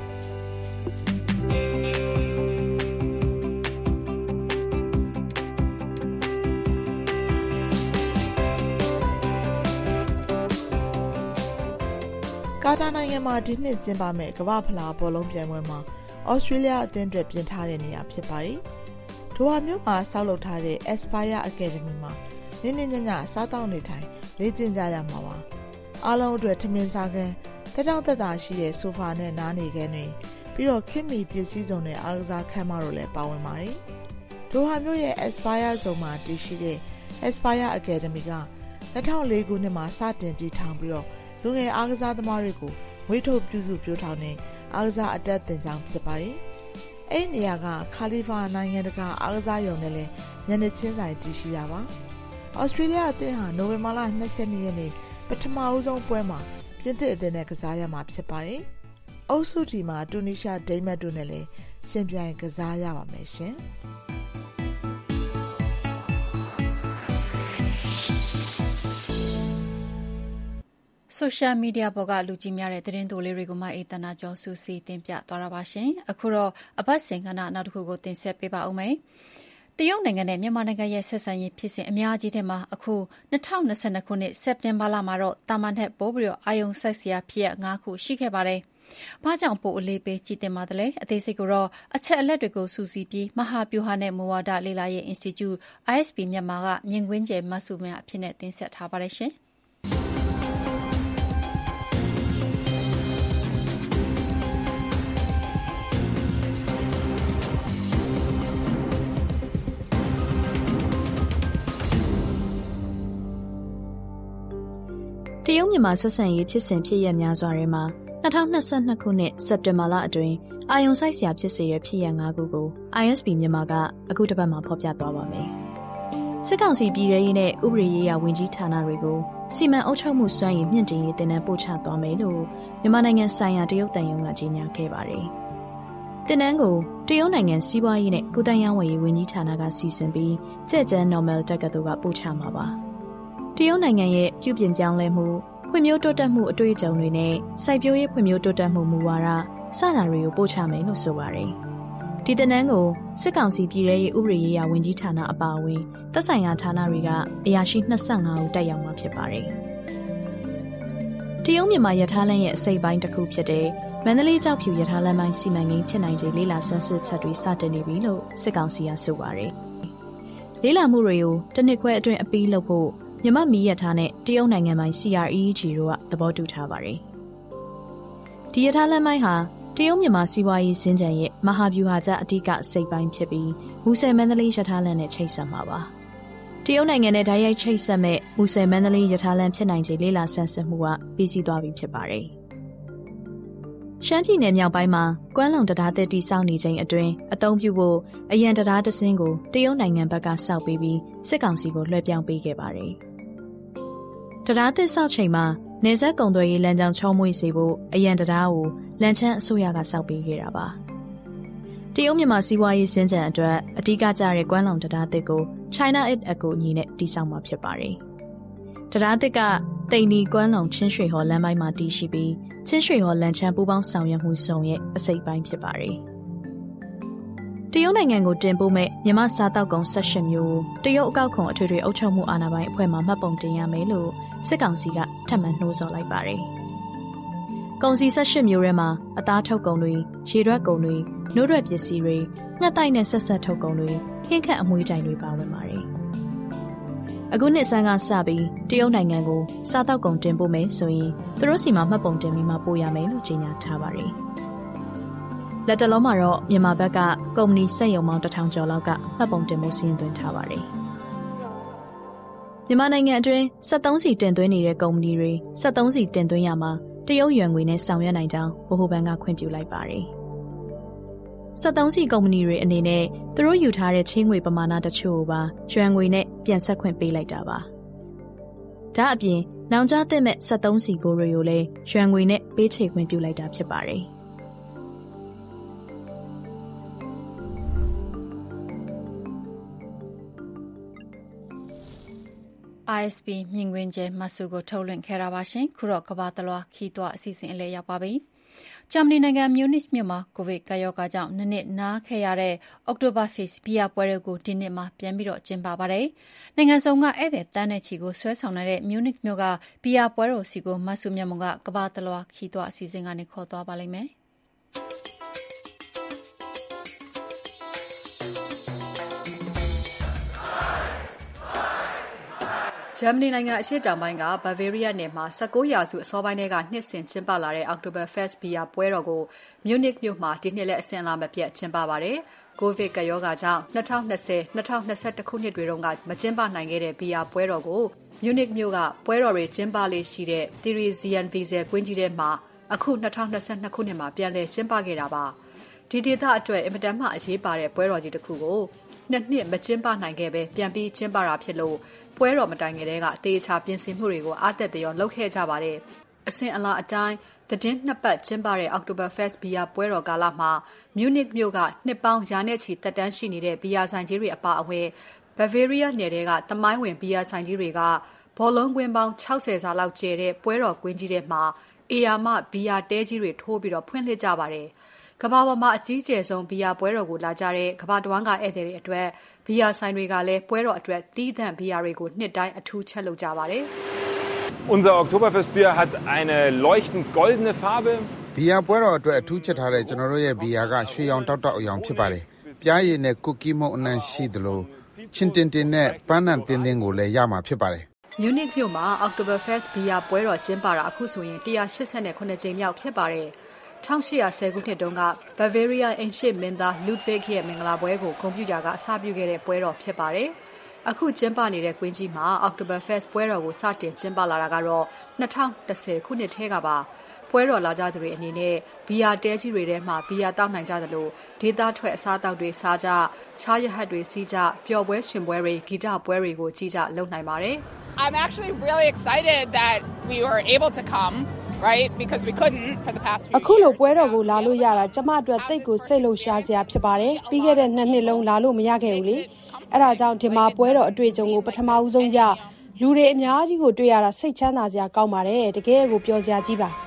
ကာတာနိုင်ငံမှာဒီနှစ်ကျင်းပမဲ့ကမ္ဘာ့ဖလားဘောလုံးပြိုင်ပွဲမှာဩစတြေးလျအသင်းအတွက်ပြင်ထားတဲ့နေရာဖြစ်ပါတယ်။ဒိုဟာမြို့မှာဆောက်လုပ်ထားတဲ့ Aspire Academy မှာနေ့နေ့ညညစားတောက်နေထိုင်လေ့ကျင့်ကြရမှာပါ။အားလုံးအတွက်ထမင်းစားခန်းတက်တောင့်တက်တာရှိတဲ့ဆိုဖာနဲ့နားနေခန်းတွေပြီးတော့ခင်မီပစ္စည်းစုံနဲ့အားကစားခန်းမတို့လည်းပါဝင်ပါတယ်။ဒိုဟာမြို့ရဲ့ Aspire ဇုံမှာတည်ရှိတဲ့ Aspire Academy က2004ခုနှစ်မှာစတင်တည်ထောင်ပြီးတော့လူငယ်အားကစားသမားတွေကိုမွေးထုတ်ပြုစုပြောထောင်တဲ့အားကစားအတက်သင်ကျောင်းဖြစ်ပါတယ်။အဲ့ဒီနေရာကခါလီဖာနိုင်ငံတကာအားကစားရုံနဲ့လည်းညနေချင်းဆိုင်တည်ရှိတာပါ။ဩစတြေးလျအသင်းဟာနိုဝင်ဘာလ22ရက်နေ့ပထမဦးဆုံးပွဲမှာပြင်သစ်အသင်းနဲ့ကစားရမှာဖြစ်ပါတယ်။အုပ်စုဒီမှာတူနီးရှားဒိန်းမတ်တို့နဲ့လည်းရှင်ပြိုင်ကစားရပါမယ်ရှင်။ဆိုရှယ်မီဒီယာပေါ်ကလူကြီးများတဲ့သတင်းတိုလေးတွေကိုမှအေးတနာကျော်စူးစီးတင်ပြသွားတာပါရှင်။အခုတော့အပတ်စဉ်ကနောက်တစ်ခုကိုတင်ဆက်ပေးပါဦးမယ်။တရုတ်နိုင်ငံနဲ့မြန်မာနိုင်ငံရဲ့ဆက်ဆံရေးဖြစ်စဉ်အများကြီးထဲမှာအခု2022ခုနှစ်စက်တင်ဘာလမှာတော့တာမန်ထက်ပိုပြီးအာယုံစိုက်စရာဖြစ်ရ5ခုရှိခဲ့ပါတယ်။ဘာကြောင့်ပိုအလေးပေးကြည့်တင်ပါသလဲအသေးစိတ်ကိုတော့အချက်အလက်တွေကိုစူးစီးပြီးမဟာဗျူဟာနဲ့မူဝါဒလေ့လာရေး Institute ISP မြန်မာကမြင်ကွင်းကျယ်မှတ်စုများအဖြစ်နဲ့တင်ဆက်ထားပါတယ်ရှင်။တရုတ်မြန်မာဆက်ဆံရေးဖြစ်စဉ်ဖြစ်ရများစွာထဲမှာ2022ခုနှစ်စက်တင်ဘာလအတွင်းအာယုံစိုက်စရာဖြစ်စေတဲ့ဖြစ်ရပ်5ခုကို ISP မြန်မာကအခုတစ်ပတ်မှာဖော်ပြသွားပါမယ်။စစ်ကောင်စီပြည်ထရေးနဲ့ဥပဒေရေးရာဝန်ကြီးဌာနတွေကိုစီမံအုပ်ချုပ်မှုစွမ်းရည်မြင့်တင်ရေးတင်နန်းပို့ချသွားမယ်လို့မြန်မာနိုင်ငံဆိုင်ရာတရုတ်တန်ယုံကကြေညာခဲ့ပါတယ်။တင်နန်းကိုတရုတ်နိုင်ငံစီးပွားရေးနဲ့ကုသရေးဝန်ကြီးဌာနကစီစဉ်ပြီးကျဲ့ကျန်း Normal တက္ကသိုလ်ကပို့ချမှာပါ။တရုတ်နိုင်ငံရဲ့ပြုပြင်ပြောင်းလဲမှုဖွံ့ဖြိုးတိုးတက်မှုအတွေ့အကြုံတွေနဲ့စိုက်ပျိုးရေးဖွံ့ဖြိုးတိုးတက်မှုမူဝါဒစတာတွေကိုပို့ချမယ်လို့ဆိုပါတယ်။ဒီသင်တန်းကိုစစ်ကောင်စီပြည်ထရေးဥပဒေရေးရာဝန်ကြီးဌာနအပါအဝင်သက်ဆိုင်ရာဌာနတွေကအရာရှိ25ဦးတက်ရောက်မှာဖြစ်ပါတယ်။တရုတ်မြန်မာရထားလမ်းရဲ့အစိပ်ပိုင်းတစ်ခုဖြစ်တဲ့မန္တလေးကျောက်ဖြူရထားလမ်းပိုင်းစီမံကိန်းဖြစ်နိုင်ခြေလေးလာဆန်းစစ်ချက်တွေစတင်နေပြီလို့စစ်ကောင်စီကဆိုပါတယ်။လေးလာမှုတွေကိုတစ်နှစ်ခွဲအတွင်းအပြီးလုပ်ဖို့မြမမီးရထားနဲ့တရုတ်နိုင်ငံပိုင်း CREG တို့ကသဘောတူထားပါတယ်။ဒီရထားလမ်းပိုင်းဟာတရုတ်မြန်မာစီးပွားရေးစင်ကြံရဲ့မဟာဗျူဟာကျအဓိကစိတ်ပိုင်းဖြစ်ပြီးမူဆယ်မန္တလေးရထားလမ်းနဲ့ချိတ်ဆက်မှာပါ။တရုတ်နိုင်ငံနဲ့ဓာတ်ရိုက်ချိတ်ဆက်မဲ့မူဆယ်မန္တလေးရထားလမ်းဖြစ်နိုင်ခြေလေးလာဆန်းစစ်မှုကပြီးစီးသွားပြီဖြစ်ပါတယ်။ရှမ်းပြည်နယ်မြောက်ပိုင်းမှာကွမ်းလုံတရားသစ်တီစောင့်နေချိန်အတွင်းအသုံးပြုဖို့အရန်တရားတစင်းကိုတရုတ်နိုင်ငံဘက်ကစောက်ပေးပြီးစစ်ကောင်စီကိုလွှဲပြောင်းပေးခဲ့ပါတယ်။တရားသစ်ဆောက်ချိန်မှာနေဆက်ကုံသွယ်ရေးလမ်းကြောင်းချောမွေ့စေဖို့အရန်တရားကိုလန်ချန်းအစိုးရကစောက်ပေးခဲ့တာပါ။တရုတ်မြန်မာစီးပွားရေးစင်ကြံအတွက်အဓိကကျတဲ့ကွမ်းလုံတရားသစ်ကို China It အကူအညီနဲ့တည်ဆောက်မှာဖြစ်ပါတယ်။တရားသစ်ကတိန်နီကွမ်းလုံချင်းရွှေဟော်လမ်းပိုင်းမှာတည်ရှိပြီးချင်းရွှေဟော်လန်ချန်းပူးပေါင်းဆောင်ရွက်မှုစုံရဲ့အစိပ်ပိုင်းဖြစ်ပါတယ်။တရုတ်နိုင်ငံကိုတင်ပို့မဲ့မြန်မာစားတောက်ကုန်18မျိုးတရုတ်အကောက်ခွန်အထွေထွေအုပ်ချုပ်မှုအာဏာပိုင်အဖွဲ့မှမှတ်ပုံတင်ရမယ်လို့စစ်ကောင်စီကထပ်မံနှိုးဆော်လိုက်ပါတယ်။ကုန်စည်18မျိုးထဲမှာအသားထုတ်ကုန်တွေ၊ရေရွက်ကုန်တွေ၊နှိုးရွက်ပစ္စည်းတွေ၊ငှက်တိုက်နဲ့ဆက်ဆက်ထုတ်ကုန်တွေ၊ဟင်းခတ်အမွှေးကြိုင်တွေပါဝင်ပါတယ်။အခုနှစ်ဆန်းကစပြီးတရုတ်နိုင်ငံကိုစားတောက်ကုန်တင်ပို့မယ်ဆိုရင်သူတို့စီမှာမှတ်ပုံတင်ပြီးမှပို့ရမယ်လို့ကြေညာထားပါတယ်။လက်တလုံးမှာတော့မြန်မာဘက်ကကုမ္ပဏီစက်ရုံပေါင်း1000ကျော်လောက်ကမှတ်ပုံတင်မှုစီရင်သွင်းထားပါတယ်။မြန်မာနိုင်ငံအတွင်း73စီတင်သွင်းနေတဲ့ကုမ္ပဏီတွေ73စီတင်သွင်းရမှာတရုတ်ယွမ်ငွေနဲ့ဆောင်ရွက်နိုင်ကြောင်းဗဟိုဘဏ်ကခွင့်ပြုလိုက်ပါတယ်။73စီကုမ္ပဏီတွေအနေနဲ့သူတို့ယူထားတဲ့ချင်းငွေပမာဏတချို့ကိုပါယွမ်ငွေနဲ့ပြန်ဆက်ခွင့်ပေးလိုက်တာပါ။ဒါအပြင်နောင်ကြားသင့်မဲ့73စီဘိုးတွေကိုလည်းယွမ်ငွေနဲ့ပေးချေခွင့်ပြုလိုက်တာဖြစ်ပါတယ်။ ISP မြင်ကွင်းကျဲမတ်စုကိုထုတ်လွှင့်ခဲ့တာပါရှင်ခုတော့ကဘာတလွားခီးသွွားအစီအစဉ်အလဲရောက်ပါပြီဂျာမနီနိုင်ငံမြူနစ်မြို့မှာကိုဗစ်ကာရောဂါကြောင့်နှစ်နားခဲ့ရတဲ့ Oktoberfest ဘီယာပွဲတွေကိုဒီနှစ်မှာပြန်ပြီးကျင်းပပါတယ်။နိုင်ငံစုံကဧည့်သည်တန်းနဲ့ချီကိုဆွဲဆောင်နေတဲ့မြူနစ်မြို့ကဘီယာပွဲတော်စီကိုမတ်စုမြတ်မုံကကဘာတလွားခီးသွွားအစီအစဉ်ကနေခေါ်သွားပါလိမ့်မယ်။ဂျာမနီနိုင်ငံအရှေ့တောင်ပိုင်းကဘဗေးရီးယားနယ်မှာ19ရာစုအစောပိုင်းကနှစ်စဉ်ကျင်းပလာတဲ့ Oktoberfest ဘီယာပွဲတော်ကိုမြူနစ်မြို့မှာဒီနှစ်လည်းအစဉ်အလာမပြတ်ကျင်းပပါတယ်။ကိုဗစ်ကပ်ရောဂါကြောင့်2020-2021 ခုနှစ်တွေတုန်းကမကျင်းပနိုင်ခဲ့တဲ့ဘီယာပွဲတော်ကိုမြူနစ်မြို့ကပွဲတော်တွေကျင်းပလေ့ရှိတဲ့ Theresienwiese ကွင်းကြီးထဲမှာအခု2022ခုနှစ်မှာပြန်လည်ကျင်းပခဲ့တာပါ။ဒီဒေသအတွက်အင်မတန်မှအရေးပါတဲ့ပွဲတော်ကြီးတစ်ခုကိုနှစ်မကျင်းပနိုင်ခဲ့ပဲပြန်ပြီးကျင်းပတာဖြစ်လို့ပွဲတော်မတိုင်ခင်တည်းကအသေးချာပြင်ဆင်မှုတွေကိုအားတက်တရောလုပ်ခဲ့ကြပါတယ်။အစဉ်အလာအတိုင်းသတင်းနှစ်ပတ်ကျင်းပတဲ့ Oktoberfest ဘီယာပွဲတော်ကာလမှာမြူနစ်မြို့ကနှစ်ပေါင်းရာနဲ့ချီသက်တမ်းရှိနေတဲ့ဘီယာဆိုင်ကြီးတွေအပါအဝင်ဘဗေးရီးယားနယ်တွေကသမိုင်းဝင်ဘီယာဆိုင်ကြီးတွေကဘောလုံးကွင်းပေါင်း60စာလောက်ကျယ်တဲ့ပွဲတော်ကွင်းကြီးထဲမှာအေယာမဘီယာတဲကြီးတွေထိုးပြီးဖွင့်လှစ်ကြပါတယ်။ကမ္ဘာပေါ်မှာအကြီးကျယ်ဆုံးဘီယာပွဲတော်ကိုလာကြတဲ့ကမ္ဘာတဝန်းကဧည့်သည်တွေအတွက်ဘီယာဆိုင်တွေကလည်းပွဲတော်အတွက်သီးသန့်ဘီယာတွေကိုနှစ်တိုင်းအထူးချက်လုပ်ကြပါတယ်။ Unser Oktoberfestbier hat eine leuchtend goldene Farbe. ဘီယာပွဲတော်အတွက်အထူးချက်ထားတဲ့ကျွန်တော်တို့ရဲ့ဘီယာကရွှေရောင်တောက်တောက်အရောင်ဖြစ်ပါတယ်။ပြားရည်နဲ့ကုကီးမုန့်အနှံ့ရှိသလိုချင်းတင်တင်နဲ့ပန်းနံတင်းတင်းကိုလည်းရမှာဖြစ်ပါတယ်။မြူနစ်မြို့မှာ Oktoberfest ဘီယာပွဲတော်ကျင်းပတာအခုဆိုရင်189ကြိမ်မြောက်ဖြစ်ပါတယ်။1810ခုနှစ်တုန်းကဘဗေးရီးယားအိမ်ရှေ့မင်းသား Ludwig ရဲ့မင်္ဂလာပွဲကိုဂုဏ်ပြုကြကအစပြုခဲ့တဲ့ပွဲတော်ဖြစ်ပါတယ်။အခုကျင်းပနေတဲ့ကွင်းကြီးမှာ Oktoberfest ပွဲတော်ကိုစတင်ကျင်းပလာတာကတော့2010ခုနှစ်ထဲကပါ။ပွဲတော်လာကြသူတွေအနေနဲ့ဘီယာတဲကြီးတွေထဲမှာဘီယာတောက်နိုင်ကြသလိုဒေသထွက်အစားအသောက်တွေစားကြ၊ခြားရဟတ်တွေစီးကြ၊ပျော်ပွဲရှင်ပွဲတွေဂီတပွဲတွေကိုကြီးကြလုပ်နိုင်ပါတယ်။ I'm actually really excited that we were able to come right because we couldn't for the past few years. အခုလိုပွဲတော်ကိုလာလို့ရတာကျမအတွက်သိပ်ကိုစိတ်လှုပ်ရှားစရာဖြစ်ပါတယ်။ပြီးခဲ့တဲ့2နှစ်လုံးလာလို့မရခဲ့ဘူးလေ။အဲဒါကြောင့်ဒီမှာပွဲတော်အတွေ့အကြုံကိုပထမဦးဆုံးကြလူတွေအများကြီးကိုတွေ့ရတာစိတ်ချမ်းသာစရာကောင်းပါတယ်။တကယ်ကိုပျော်စရာကြီးပါ။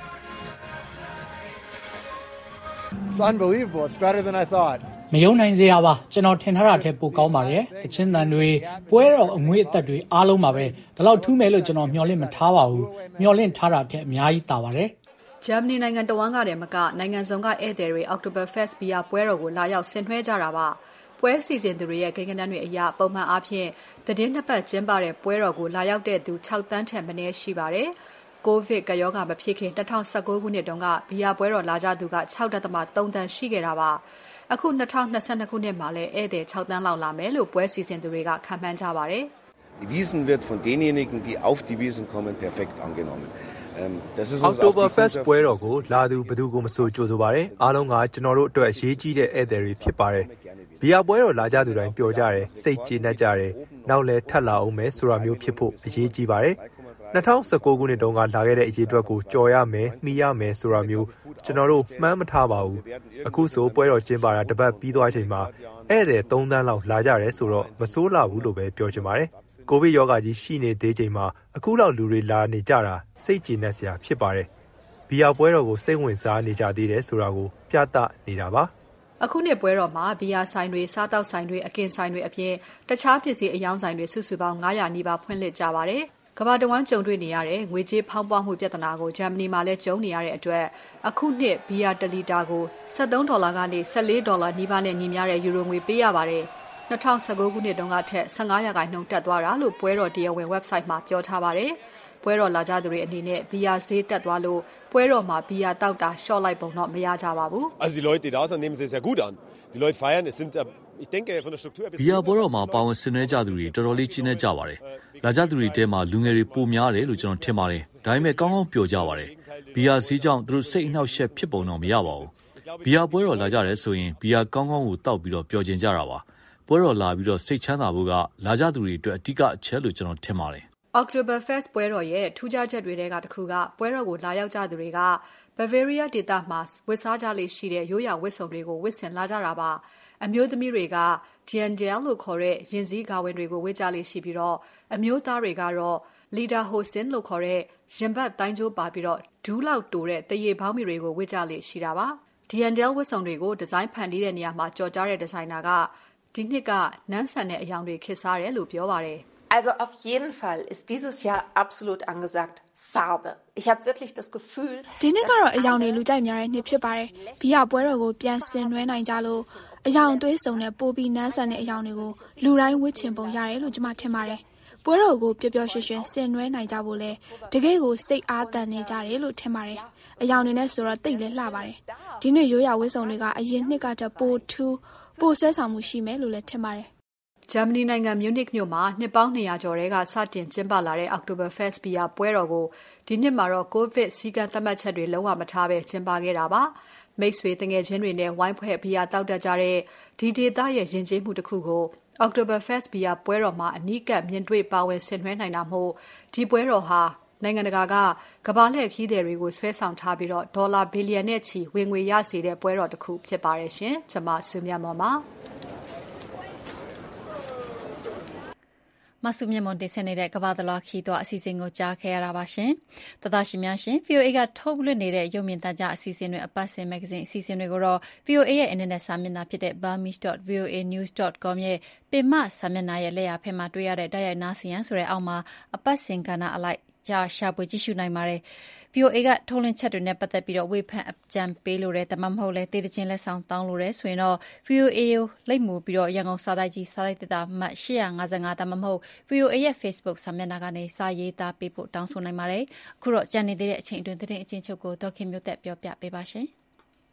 It's unbelievable. It's better than I thought. မယုံနိုင်စရာပါကျွန်တော်ထင်ထားတာထက်ပိုကောင်းပါတယ်တချင်းတန်တွေပွဲတော်အငွေ့အသက်တွေအားလုံးပါပဲဒီလောက်ထူးမယ်လို့ကျွန်တော်မျှော်လင့်မထားပါဘူးမျှော်လင့်ထားတာထက်အများကြီးတာပါတယ်ဂျာမနီနိုင်ငံတဝန်းကတည်းကနိုင်ငံစုံကဧည့်သည်တွေ Oktoberfest ဘီယာပွဲတော်ကိုလာရောက်ဆင်နွှဲကြတာပါပွဲစီစဉ်သူတွေရဲ့ကိန်းဂဏန်းတွေအရပုံမှန်အားဖြင့်သတင်းနှစ်ပတ်ကျင်းပတဲ့ပွဲတော်ကိုလာရောက်တဲ့သူ6သန်းထက်မနည်းရှိပါတယ်ကိုဗစ်ကရောဂါမဖြစ်ခင်2019ခုနှစ်တုန်းကဘီယာပွဲတော်လာကြသူက 6.3 သန်းရှိခဲ့တာပါအခု2022ခုနှစ်မှာလည်းဧည့်သည်6သန်းလောက်လာမယ်လို့ပွဲစီစဉ်သူတွေကခန့်မှန်းကြပါတယ် Die Wiesn wird von denjenigen, die auf die Wiesn kommen, perfekt angenommen. Oktoberfest ပွဲတော်ကိုလာသူဘယ်သူကိုမဆိုကြိုဆိုပါတယ်အားလုံးကကျွန်တော်တို့အတွက်ရေးကြီးတဲ့ဧည့်သည်တွေဖြစ်ပါတယ်ဘီယာပွဲတော်လာကြသူတိုင်းပျော်ကြတယ်စိတ်ကျေနပ်ကြတယ်နောက်လည်းထပ်လာအောင်မယ်ဆိုတာမျိုးဖြစ်ဖို့အရေးကြီးပါတယ်2019ခုနှစ်တုန်းကလာခဲ့တဲ့အရေးအတွက်ကိုကြော်ရမယ်မှီရမယ်ဆိုတာမျိုးကျွန်တော်တို့မှန်းမထားပါဘူးအခုဆိုပွဲတော်ကျင်းပတာတပတ်ပြီးသွားချိန်မှာဧည့်သည်3သန်းလောက်လာကြတယ်ဆိုတော့မစိုးလာဘူးလို့ပဲပြောချင်ပါတယ်ကိုဗစ်ရောဂါကြီးရှိနေသေးချိန်မှာအခုလောက်လူတွေလာနေကြတာစိတ်ကျေနပ်စရာဖြစ်ပါတယ်ဘီယာပွဲတော်ကိုစိတ်ဝင်စားနေကြသေးတယ်ဆိုတာကိုပြသနေတာပါအခုနှစ်ပွဲတော်မှာဘီယာဆိုင်တွေစားတောက်ဆိုင်တွေအကင်ဆိုင်တွေအပြင်တခြားပစ္စည်းအယောင်ဆိုင်တွေစုစုပေါင်း900နီးပါးဖွင့်လှစ်ကြပါတယ်ကမ္ဘာတဝန်းကြုံတွေ့နေရတဲ့ငွေကြေးဖောင်းပွားမှုပြဿနာကိုဂျာမနီမှာလည်းကြုံနေရတဲ့အတွက်အခုနှစ်ဘီယာ1လီတာကို$13ကနေ$14နီးပါးနဲ့ညီမျှတဲ့ယူရိုငွေပေးရပါတယ်2019ခုနှစ်တုန်းကထက်15%တက်သွားတာလို့ပွဲတော်တရားဝင် website မှာပြောထားပါတယ်ပွဲတော်လာကြသူတွေအနေနဲ့ဘီယာဈေးတက်သွားလို့ပွဲတော်မှာဘီယာတောက်တာရှော့လိုက်ပုံတော့မရကြပါဘူး Also die Leute, die da sind, nehmen sie sehr gut an. Die Leute feiern, es sind ich denke von der Struktur ဘီယာပွဲတော်မှာပါဝင်ဆင်နွှဲကြသူတွေတော်တော်လေးကြီးနေကြပါတယ်လာကြသူတွေတဲမှာလူငယ်တွေပိုများတယ်လို့ကျွန်တော်ထင်ပါတယ်ဒါပေမဲ့ကောင်းကောင်းပျော်ကြပါတယ်ဘီယာဈေးကြောင့်သူတို့စိတ်အနှောက်အယှက်ဖြစ်ပုံတော့မရပါဘူးဘီယာပွဲတော်လာကြတယ်ဆိုရင်ဘီယာကောင်းကောင်းကိုတောက်ပြီးတော့ပျော်ကျင်ကြတာပါပွဲတော်လာပြီးတော့စိတ်ချမ်းသာဖို့ကလာကြသူတွေအတွက်အဓိကအချက်လို့ကျွန်တော်ထင်ပါတယ် Oktoberfest ပွဲတော်ရဲ့ထူးခြားချက်တွေထဲကတစ်ခုကပွဲတော်ကိုလာရောက်ကြသူတွေက Bavaria ဒေသမှာဝတ်စားကြလေရှိတဲ့ရိုးရာဝတ်စုံတွေကိုဝတ်ဆင်လာကြတာပါ။အမျိုးသမီးတွေက Dirndl လို့ခေါ်တဲ့ရင်စည်းကာဝင်တွေကိုဝတ်ကြလေရှိပြီးတော့အမျိုးသားတွေကတော့ Lederhosen လို့ခေါ်တဲ့ရင်ဘတ်တိုင်းကျိုးပါပြီးတော့ဒူးလောက်တိုတဲ့တရေပေါင်းမီတွေကိုဝတ်ကြလေရှိတာပါ။ Dirndl ဝတ်စုံတွေကိုဒီဇိုင်းဖန်တီးတဲ့နေရာမှာကြော်ကြားတဲ့ဒီဇိုင်နာကဒီနှစ်ကနန်းဆန်တဲ့အယောင်တွေခေတ်စားတယ်လို့ပြောပါတယ်။ Also auf jeden Fall ist dieses Jahr absolut angesagt Farbe. Ich habe wirklich das Gefühl ဒီနှစ်ကတော့အယောင်တွေလူကြိုက်များတဲ့နှစ်ဖြစ်ပါတယ်။ဘီယာပွဲတော်ကိုပြန်ဆင်နွှဲနိုင်ကြလို့အယောင်သွေးစုံနဲ့ပိုပြီးနန်းဆန်တဲ့အယောင်တွေကိုလူတိုင်းဝတ်ချင်ပုံရတယ်လို့ကျွန်မထင်ပါတယ်။ပွဲတော်ကိုပျော်ပျော်ရွှင်ရွှင်ဆင်နွှဲနိုင်ကြဖို့လဲတကယ်ကိုစိတ်အားသန်နေကြတယ်လို့ထင်ပါတယ်။အယောင်တွေနဲ့ဆိုတော့တိတ်လဲလှပါတယ်။ဒီနှစ်ရိုးရာဝတ်စုံတွေကအရင်နှစ်ကတည်းကပိုထူးပိုဆွဲဆောင်မှုရှိမယ်လို့လည်းထင်ပါတယ်။ဂျာမနီနိုင်ငံမြူနစ်မြို့မှာနှစ်ပေါင်း200ကျော်ကစတင်ကျင်းပလာတဲ့ Oktoberfest ဘီယာပွဲတော်ကိုဒီနှစ်မှာတော့ COVID စည်းကမ်းသတ်မှတ်ချက်တွေလုံးဝမထားဘဲကျင်းပခဲ့တာပါ။မိတ်ဆွေတငယ်ချင်းတွေနဲ့ဝိုင်းဖွဲ့ဘီယာတောက်တတ်ကြတဲ့ဒီဒေသရဲ့ယဉ်ကျေးမှုတစ်ခုကို Oktoberfest ဘီယာပွဲတော်မှာအနီးကပ်မြင်တွေ့ပါဝင်ဆင်နွှဲနိုင်တာမို့ဒီပွဲတော်ဟာနိုင်ငံတကာကကမ္ဘာလှည့်ခီးသည်တွေကိုဆွဲဆောင်ထားပြီးတော့ဒေါ်လာဘီလီယံနဲ့ချီဝင်ငွေရစေတဲ့ပွဲတော်တစ်ခုဖြစ်ပါတယ်ရှင်။ကျွန်မစုမြတ်မော်ပါမဆုမြတ်မွန်တင်ဆက်နေတဲ့ကမ္ဘာသလားခီးသွားအစီအစဉ်ကိုကြားခဲ့ရတာပါရှင်။သောသားရှင်များရှင် VOA ကထုတ်လွှင့်နေတဲ့ရုပ်မြင်သံကြားအစီအစဉ်တွေအပတ်စဉ်မဂ္ဂဇင်းအစီအစဉ်တွေကိုတော့ VOA ရဲ့အင်တာနက်စာမျက်နှာဖြစ်တဲ့ burmese.voanews.com ရဲ့ပင်မစာမျက်နှာရဲ့လက်ရာဖက်မှာတွေ့ရတဲ့တိုက်ရိုက်နားဆင်ရန်ဆိုတဲ့အောက်မှာအပတ်စဉ်ကဏ္ဍအလိုက်ရှာဖွေကြည့်ရှုနိုင်ပါတယ်။ VOA ကထုတ်လွှင့်ချက်တွေနဲ့ပတ်သက်ပြီးတော့ဝေဖန်အကြံပေးလို့တဲ့တမမဟုတ်လဲတေးတချင်းလက်ဆောင်တောင်းလို့ရဲဆိုရင်တော့ VOA ကိုလိပ်မူပြီးတော့ရန်ကုန်စာတိုက်ကြီးစာလိုက်တာမှတ်855တမမဟုတ် VOA ရဲ့ Facebook စာမျက်နှာကနေစာရေးသားပေးဖို့တောင်းဆိုနိုင်ပါတယ်။အခုတော့ကြံနေသေးတဲ့အချိန်အတွင်းသတင်းအချင်းချုပ်ကိုဒေါခင်မျိုးသက်ပြောပြပေးပါရှင်။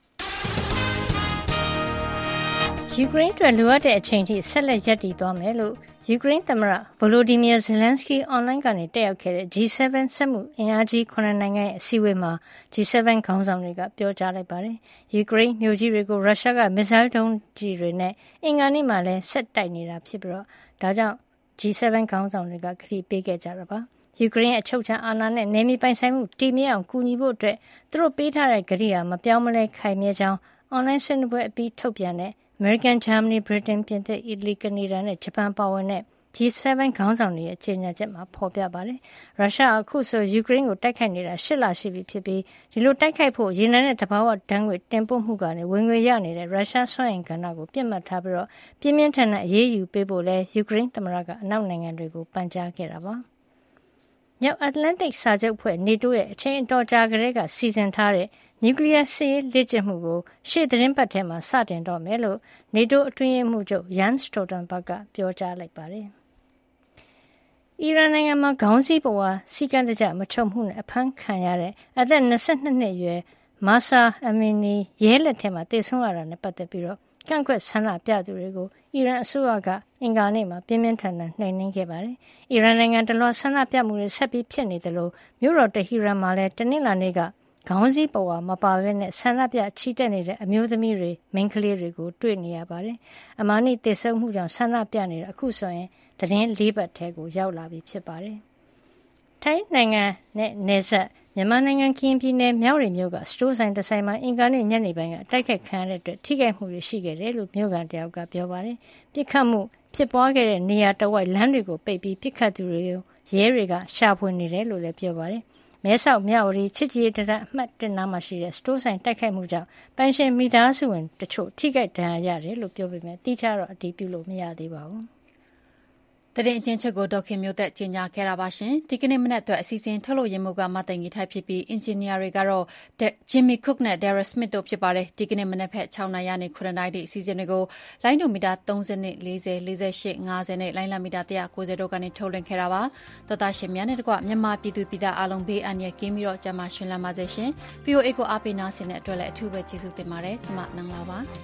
ယူကရိန်းအတွက်လိုအပ်တဲ့အချိန်ထိဆက်လက်ရပ်တည်သွားမယ်လို့ယူကရိန်းသမ္မတ Volodymyr Zelensky အွန်လိုင်းကနေတက်ရောက်ခဲ့တဲ့ G7 စက်မှုအင်အားကြီး9နိုင်ငံရဲ့အစည်းအဝေးမှာ G7 ခေါင်းဆောင်တွေကပြောကြားလိုက်ပါတယ်။ယူကရိန်းမြို့ကြီးတွေကိုရုရှားကမစ်ဇိုင်းဒုံးကြီးတွေနဲ့အင်္ဂါနေ့မှာလည်းဆက်တိုက်နေတာဖြစ်ပြီးတော့ဒါကြောင့် G7 ခေါင်းဆောင်တွေကကတိပေးခဲ့ကြတာပါ။ယူကရိန်းအချုပ်အခြာအာဏာနဲ့နယ်မြေပိုင်ဆိုင်မှုတည်မြဲအောင်ကူညီဖို့အတွက်သူတို့ပေးထားတဲ့ကတိဟာမပြောင်းမလဲခိုင်မြဲကြောင်းအွန်လိုင်းဆွေးနွေးပွဲအပြီးထုတ်ပြန်တဲ့American, Germany, Britain, ပြင်သစ်, Italy, Canada နဲ့ဂျပန်ပါဝင်တဲ့ G7 ခေါင်းဆောင်တွေရဲ့ကြေညာချက်မှာဖော်ပြပါတယ်။ရုရှားအခုဆိုယူကရိန်းကိုတိုက်ခိုက်နေတာ8လရှိပြီဖြစ်ပြီးဒီလိုတိုက်ခိုက်ဖို့ရေနံနဲ့တဘာဝဓာတ်ငွေတင်ပို့မှုကနေဝင်ငွေရနေတဲ့ရုရှားစွမ်းအင်ကဏ္ဍကိုပြစ်မှတ်ထားပြီးတော့ပြင်းပြင်းထန်ထန်အရေးယူပေးဖို့လဲယူကရိန်းသမ္မတကအနောက်နိုင်ငံတွေကိုပန်ကြားခဲ့တာပါ။မြောက်အတ္တလန္တိတ်စာချုပ်ဖွဲ့ NATO ရဲ့အချိန်အတော်ကြာကတည်းကစီစဉ်ထားတဲ့နျူကလ িয়ার စစ်ရေးလေ့ကျင့်မှုကိုရှေ့သတင်းပတ်ထဲမှာစတင်တော့မယ်လို့ NATO အတွင်းရေးမှူးချုပ် Jens Stoltenberg ကပြောကြားလိုက်ပါတယ်။အီရန်နိုင်ငံမှာခေါင်းစည်းပဝါစီကံတကြမချုပ်မှုနဲ့အဖမ်းခံရတဲ့အသက်22နှစ်အရွယ် Mahsa Amini ရဲလက်ထဲမှာတေဆုံးရတာနဲ့ပတ်သက်ပြီးတော့ကန့်ကွက်ဆန္ဒပြသူတွေကိုအီရန်အစိုးရကအင်္ဂါနေ့မှာပြင်းပြင်းထန်ထန်နှိမ်နင်းခဲ့ပါတယ်။အီရန်နိုင်ငံတလွှာဆန္ဒပြမှုတွေဆက်ပြီးဖြစ်နေတယ်လို့မြို့တော်တဟီရန်မှာလည်းတနင်္လာနေ့ကခေါင်းစည်းပဝါမပါဘဲနဲ့ဆန္ဒပြချီတက်နေတဲ့အမျိုးသမီးတွေမိန်းကလေးတွေကိုတွေ့နေရပါတယ်။အမာနီတေဆုံမှုကြောင့်ဆန္ဒပြနေတာအခုဆိုရင်သတင်း၄ပတ်ထဲကိုရောက်လာပြီဖြစ်ပါတယ်။ထိုင်းနိုင်ငံနဲ့နယ်စပ်မြန်မာနိုင်ငံကရင်ပြည်နယ်မြောက်ရီမြို့ကစတိုးဆိုင်တစ်ဆိုင်မှာအင်္ဂါနေ့ညနေပိုင်းကတိုက်ခိုက်ခံရတဲ့အတွက်ထိခိုက်မှုတွေရှိခဲ့တယ်လို့မြို့ကန်တယောက်ကပြောပါတယ်။ပြစ်ခတ်မှုဖြစ်ပွားခဲ့တဲ့နေရာတစ်ဝိုက်လမ်းတွေကိုပိတ်ပြီးပြစ်ခတ်သူတွေကိုရဲတွေကရှာဖွေနေတယ်လို့လည်းပြောပါတယ်။မဲဆောက်မြဝတီချစ်ကြည်ရေးတရအမှတ်1နားမှာရှိတဲ့စတိုးဆိုင်တိုက်ခိုက်မှုကြောင့်ပိုင်ရှင်မိသားစုဝင်တချို့ထိခိုက်ဒဏ်ရာရတယ်လို့ပြောပေမဲ့တိကျတော့အတည်ပြုလို့မရသေးပါဘူး။တရင်အချင်းချက်ကိုဒေါခင်မျိုးသက်ကြီးညာခဲ့တာပါရှင်။ဒီကနေ့မနေ့အတွက်အစီအစဉ်ထုတ်လို့ရမှုကမတိုင်ကြီးထိုက်ဖြစ်ပြီးအင်ဂျင်နီယာတွေကတော့ Jimmy Cook နဲ့ Darren Smith တို့ဖြစ်ပါတယ်။ဒီကနေ့မနေ့ဖက်6နာရီနဲ့9နာရီအစီအစဉ်တွေကိုလိုင်းဒိုမီတာ30နဲ့40 48 50နဲ့လိုင်းလမီတာ190တို့ကနေထုတ်လွှင့်ခဲ့တာပါ။သောသားရှင်များနဲ့တကွမြန်မာပြည်သူပြည်သားအားလုံးဘေးအန္တရာယ်ကင်းပြီးတော့ကျန်းမာရှင်လန်းပါစေရှင်။ VOA ကိုအားပေးနာဆင်တဲ့အတွက်လည်းအထူးပဲကျေးဇူးတင်ပါတယ်။ကျွန်မနန်းလာပါ။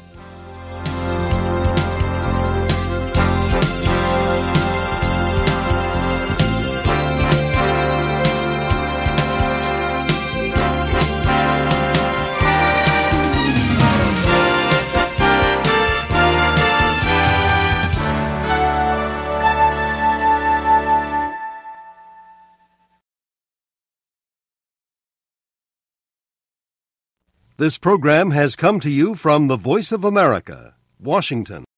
This program has come to you from the Voice of America, Washington.